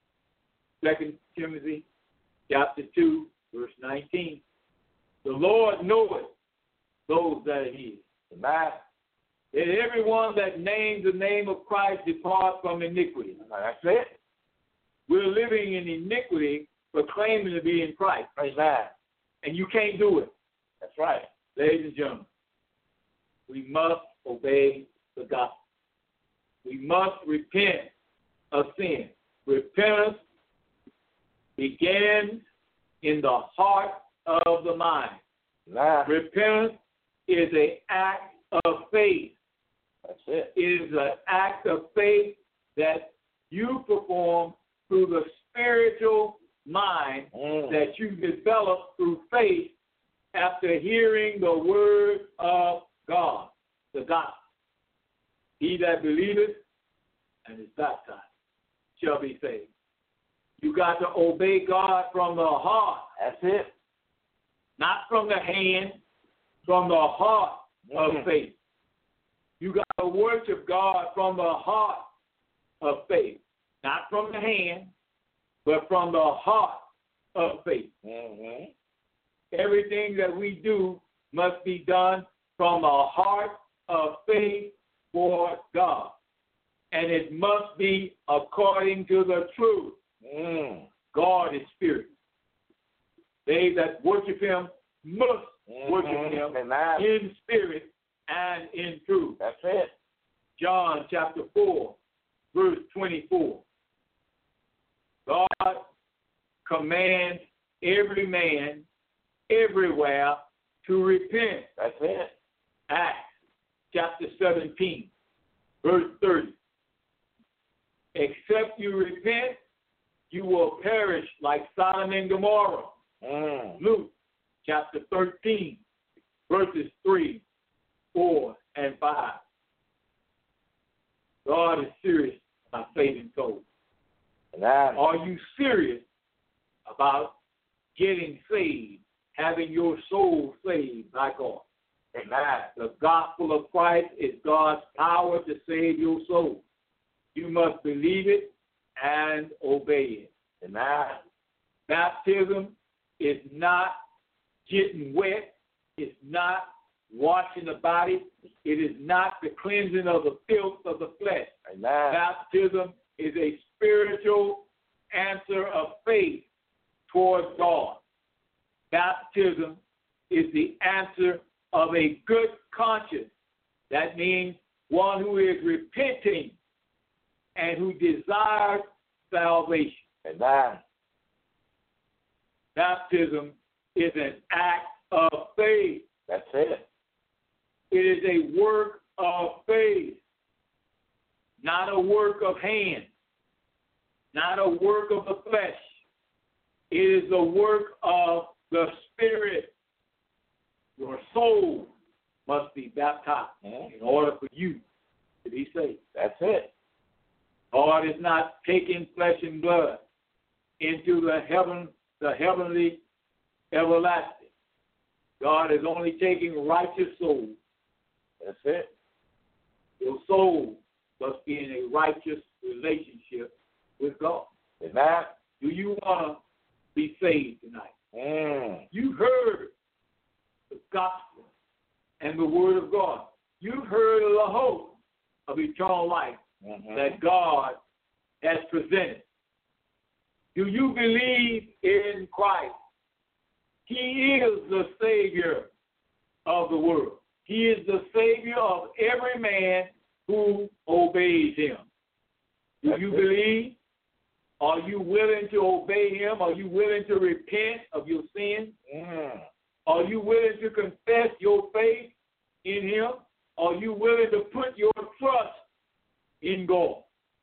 2 Timothy chapter 2, verse 19, the Lord knoweth those that are his. That everyone that names the name of Christ depart from iniquity. That's it. We're living in iniquity, but claiming to be in Christ. Amen. And you can't do it. That's right. Ladies and gentlemen, we must obey the gospel. We must repent of sin. Repentance begins in the heart of the mind. Repentance is an act of faith. That's it. It is an act of faith that you perform through the spiritual mind that you develop through faith after hearing the word of God, the gospel. He that believeth and is baptized shall be saved. You got to obey God from the heart. That's it. Not from the hand, from the heart of faith. You got to worship God from the heart of faith. Not from the hand, but from the heart of faith. Everything that we do must be done from a heart of faith for God. And it must be according to the truth. God is spirit. They that worship him must worship him in spirit and in truth. That's it. John chapter 4, verse 24. God commands every man everywhere to repent. That's it. Acts chapter 17, verse 30. Except you repent, you will perish like Sodom and Gomorrah. Luke chapter 13, verses 3, 4, and 5. God is serious about saving souls. Are you serious about getting saved, having your soul saved by God? The gospel of Christ is God's power to save your soul. You must believe it and obey it. Baptism is not getting wet. It's not washing the body. It is not the cleansing of the filth of the flesh. Baptism is a spiritual answer of faith towards God. Baptism is the answer of a good conscience. That means one who is repenting and who desires salvation. Baptism is an act of faith. That's it. It is a work of faith, not a work of hand, not a work of the flesh. It is the work of the Spirit. Your soul must be baptized in order for you to be saved. That's it. God is not taking flesh and blood into the heavenly everlasting. God is only taking righteous souls. That's it. Your soul must be in a righteous relationship with God. Amen. Do you want to be saved tonight? You heard the gospel and the word of God. You heard of the hope of eternal life that God has presented. Do you believe in Christ? He is the Savior of the world. He is the Savior of every man who obeys him. Do you believe? Are you willing to obey him? Are you willing to repent of your sins? Are you willing to confess your faith in him? Are you willing to put your trust in God?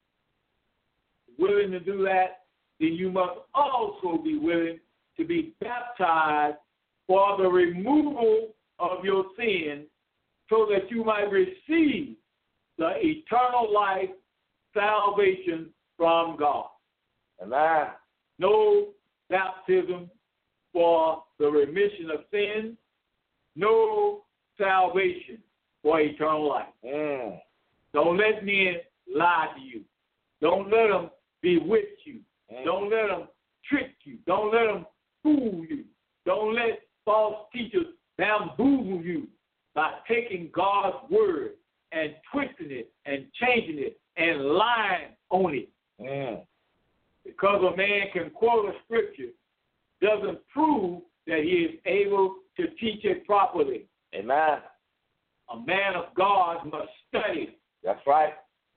Willing to do that, then you must also be willing to be baptized for the removal of your sins so that you might receive the eternal life salvation from God. Amen. No baptism for the remission of sins, no salvation for eternal life. Don't let men lie to you. Don't let them bewitch you. Don't let them trick you. Don't let them fool you. Don't let false teachers bamboozle you by taking God's word and twisting it and changing it and lying on it. Because a man can quote a scripture doesn't prove that he is able to teach it properly. Amen. A man of God must study. That's right.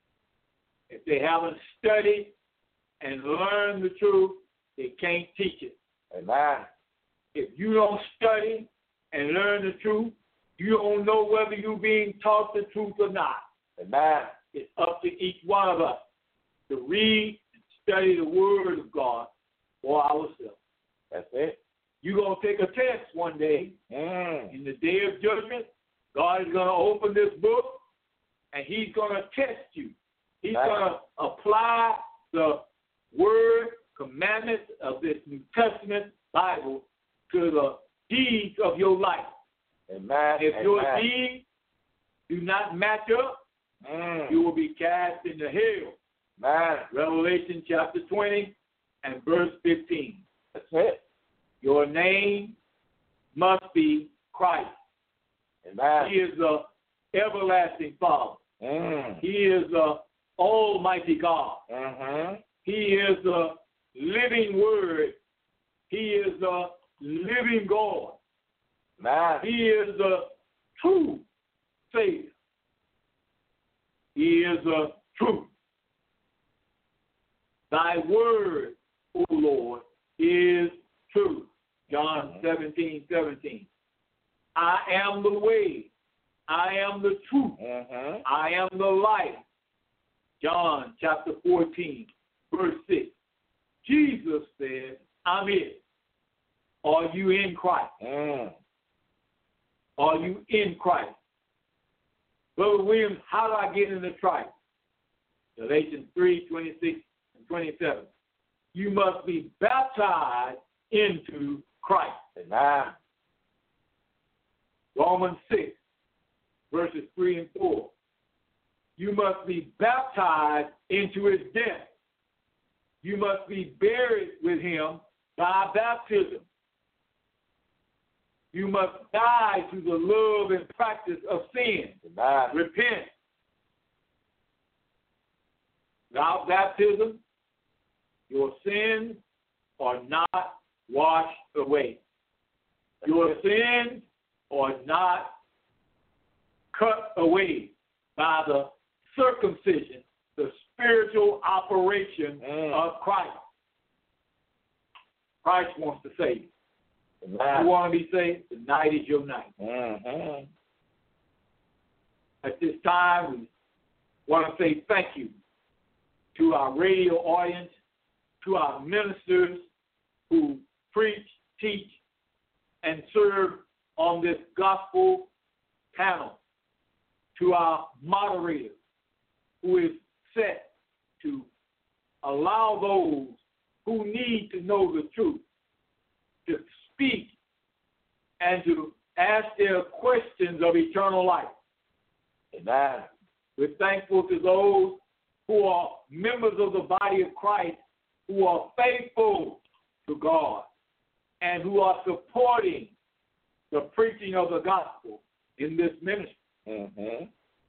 If they haven't studied and learned the truth, they can't teach it. Amen. If you don't study and learn the truth, you don't know whether you're being taught the truth or not. Amen. It's up to each one of us to read and study the Word of God for ourselves. That's it. You're going to take a test one day. In the day of judgment, God is going to open this book, and he's going to test you. He's going to apply the word, commandments of this New Testament Bible to the deeds of your life. Amen. If your deeds do not match up, you will be cast into hell. Amen. Revelation chapter 20 and verse 15. That's it. Your name must be Christ. Amen. He is the everlasting Father. He is the Almighty God. He is the living Word. He is the living God. Man. He is the true Savior. He is the truth. Thy word, O Lord, is truth. John 17:17. I am the way. I am the truth. I am the life. John chapter 14, verse 6. Jesus said, I'm it. Are you in Christ? Are you in Christ? Brother Williams, how do I get into Christ? Galatians 3:26 and 27. You must be baptized into Christ. Amen. Romans 6, verses 3 and 4. You must be baptized into his death. You must be buried with him by baptism. You must die to the love and practice of sin. Amen. Repent. Without baptism, your sins are not washed away. Your sins are not cut away by the circumcision, the spiritual operation of Christ. Christ wants to save you. You want to be saved? Tonight is your night. At this time, we want to say thank you to our radio audience, to our ministers who preach, teach, and serve on this gospel panel, to our moderator who is set to allow those who need to know the truth to speak and to ask their questions of eternal life. Amen. We're thankful to those who are members of the body of Christ, who are faithful to God and who are supporting the preaching of the gospel in this ministry.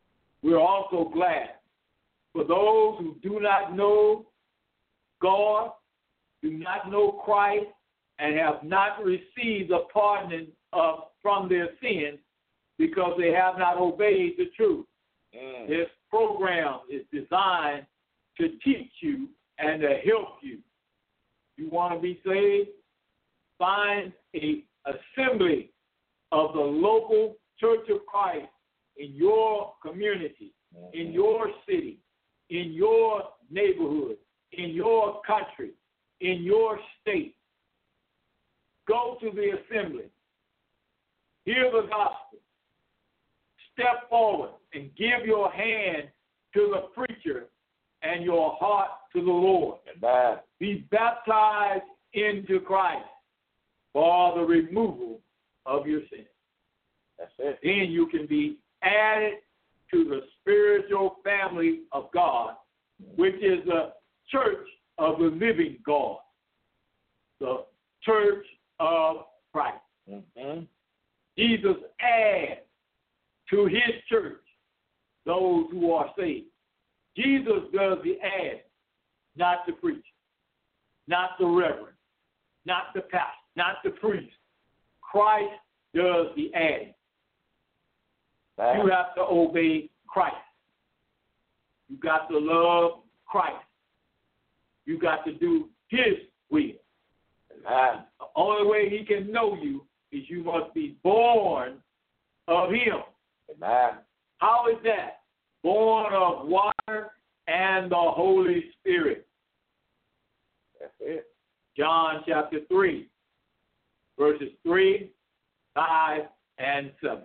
we're also glad for those who do not know God, do not know Christ, and have not received the pardon from their sins because they have not obeyed the truth. This program is designed to teach you and to help you. You want to be saved? Find an assembly of the local Church of Christ in your community, in your city, in your neighborhood, in your country, in your state. Go to the assembly. Hear the gospel. Step forward and give your hand to the preacher and your heart to the Lord. Amen. Be baptized into Christ for the removal of your sins. That's it. Then you can be added to the spiritual family of God, which is the church of the living God, the church of Christ. Jesus adds to his church those who are saved. Jesus does the adding, not the preacher, not the reverend, not the pastor, not the priest. Christ does the adding. You have to obey Christ. You got to love Christ. You got to do his will. The only way he can know you is you must be born of him. Amen. How is that? Born of water and the Holy Spirit. That's it. John chapter 3, verses 3, 5, and 7.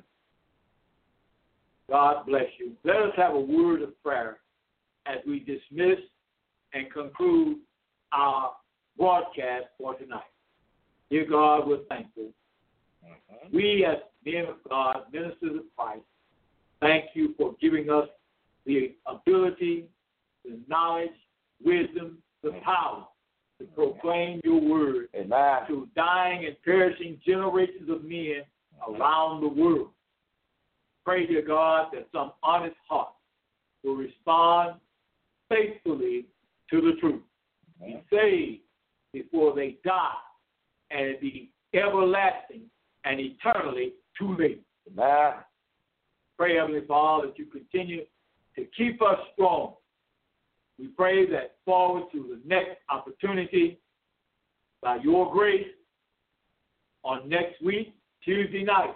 God bless you. Let us have a word of prayer as we dismiss and conclude our broadcast for tonight. Dear God, we're thankful. We as men of God, ministers of Christ, thank you for giving us the ability, the knowledge, wisdom, the power to proclaim your word to dying and perishing generations of men around the world. Pray, dear God, that some honest heart will respond faithfully to the truth. Be saved before they die and be everlasting and eternally too late. Pray, Heavenly Father, that you continue to keep us strong. We pray that forward to the next opportunity, by your grace, on next week, Tuesday night,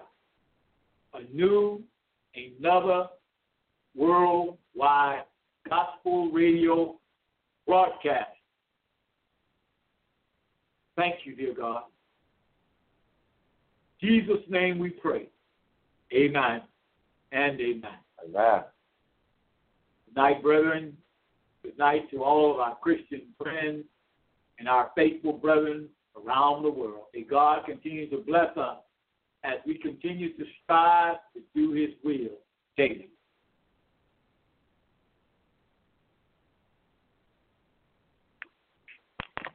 another worldwide gospel radio broadcast. Thank you, dear God. In Jesus' name we pray. Amen and amen. Amen. Good night, brethren. Good night to all of our Christian friends and our faithful brethren around the world. May God continue to bless us as we continue to strive to do his will daily.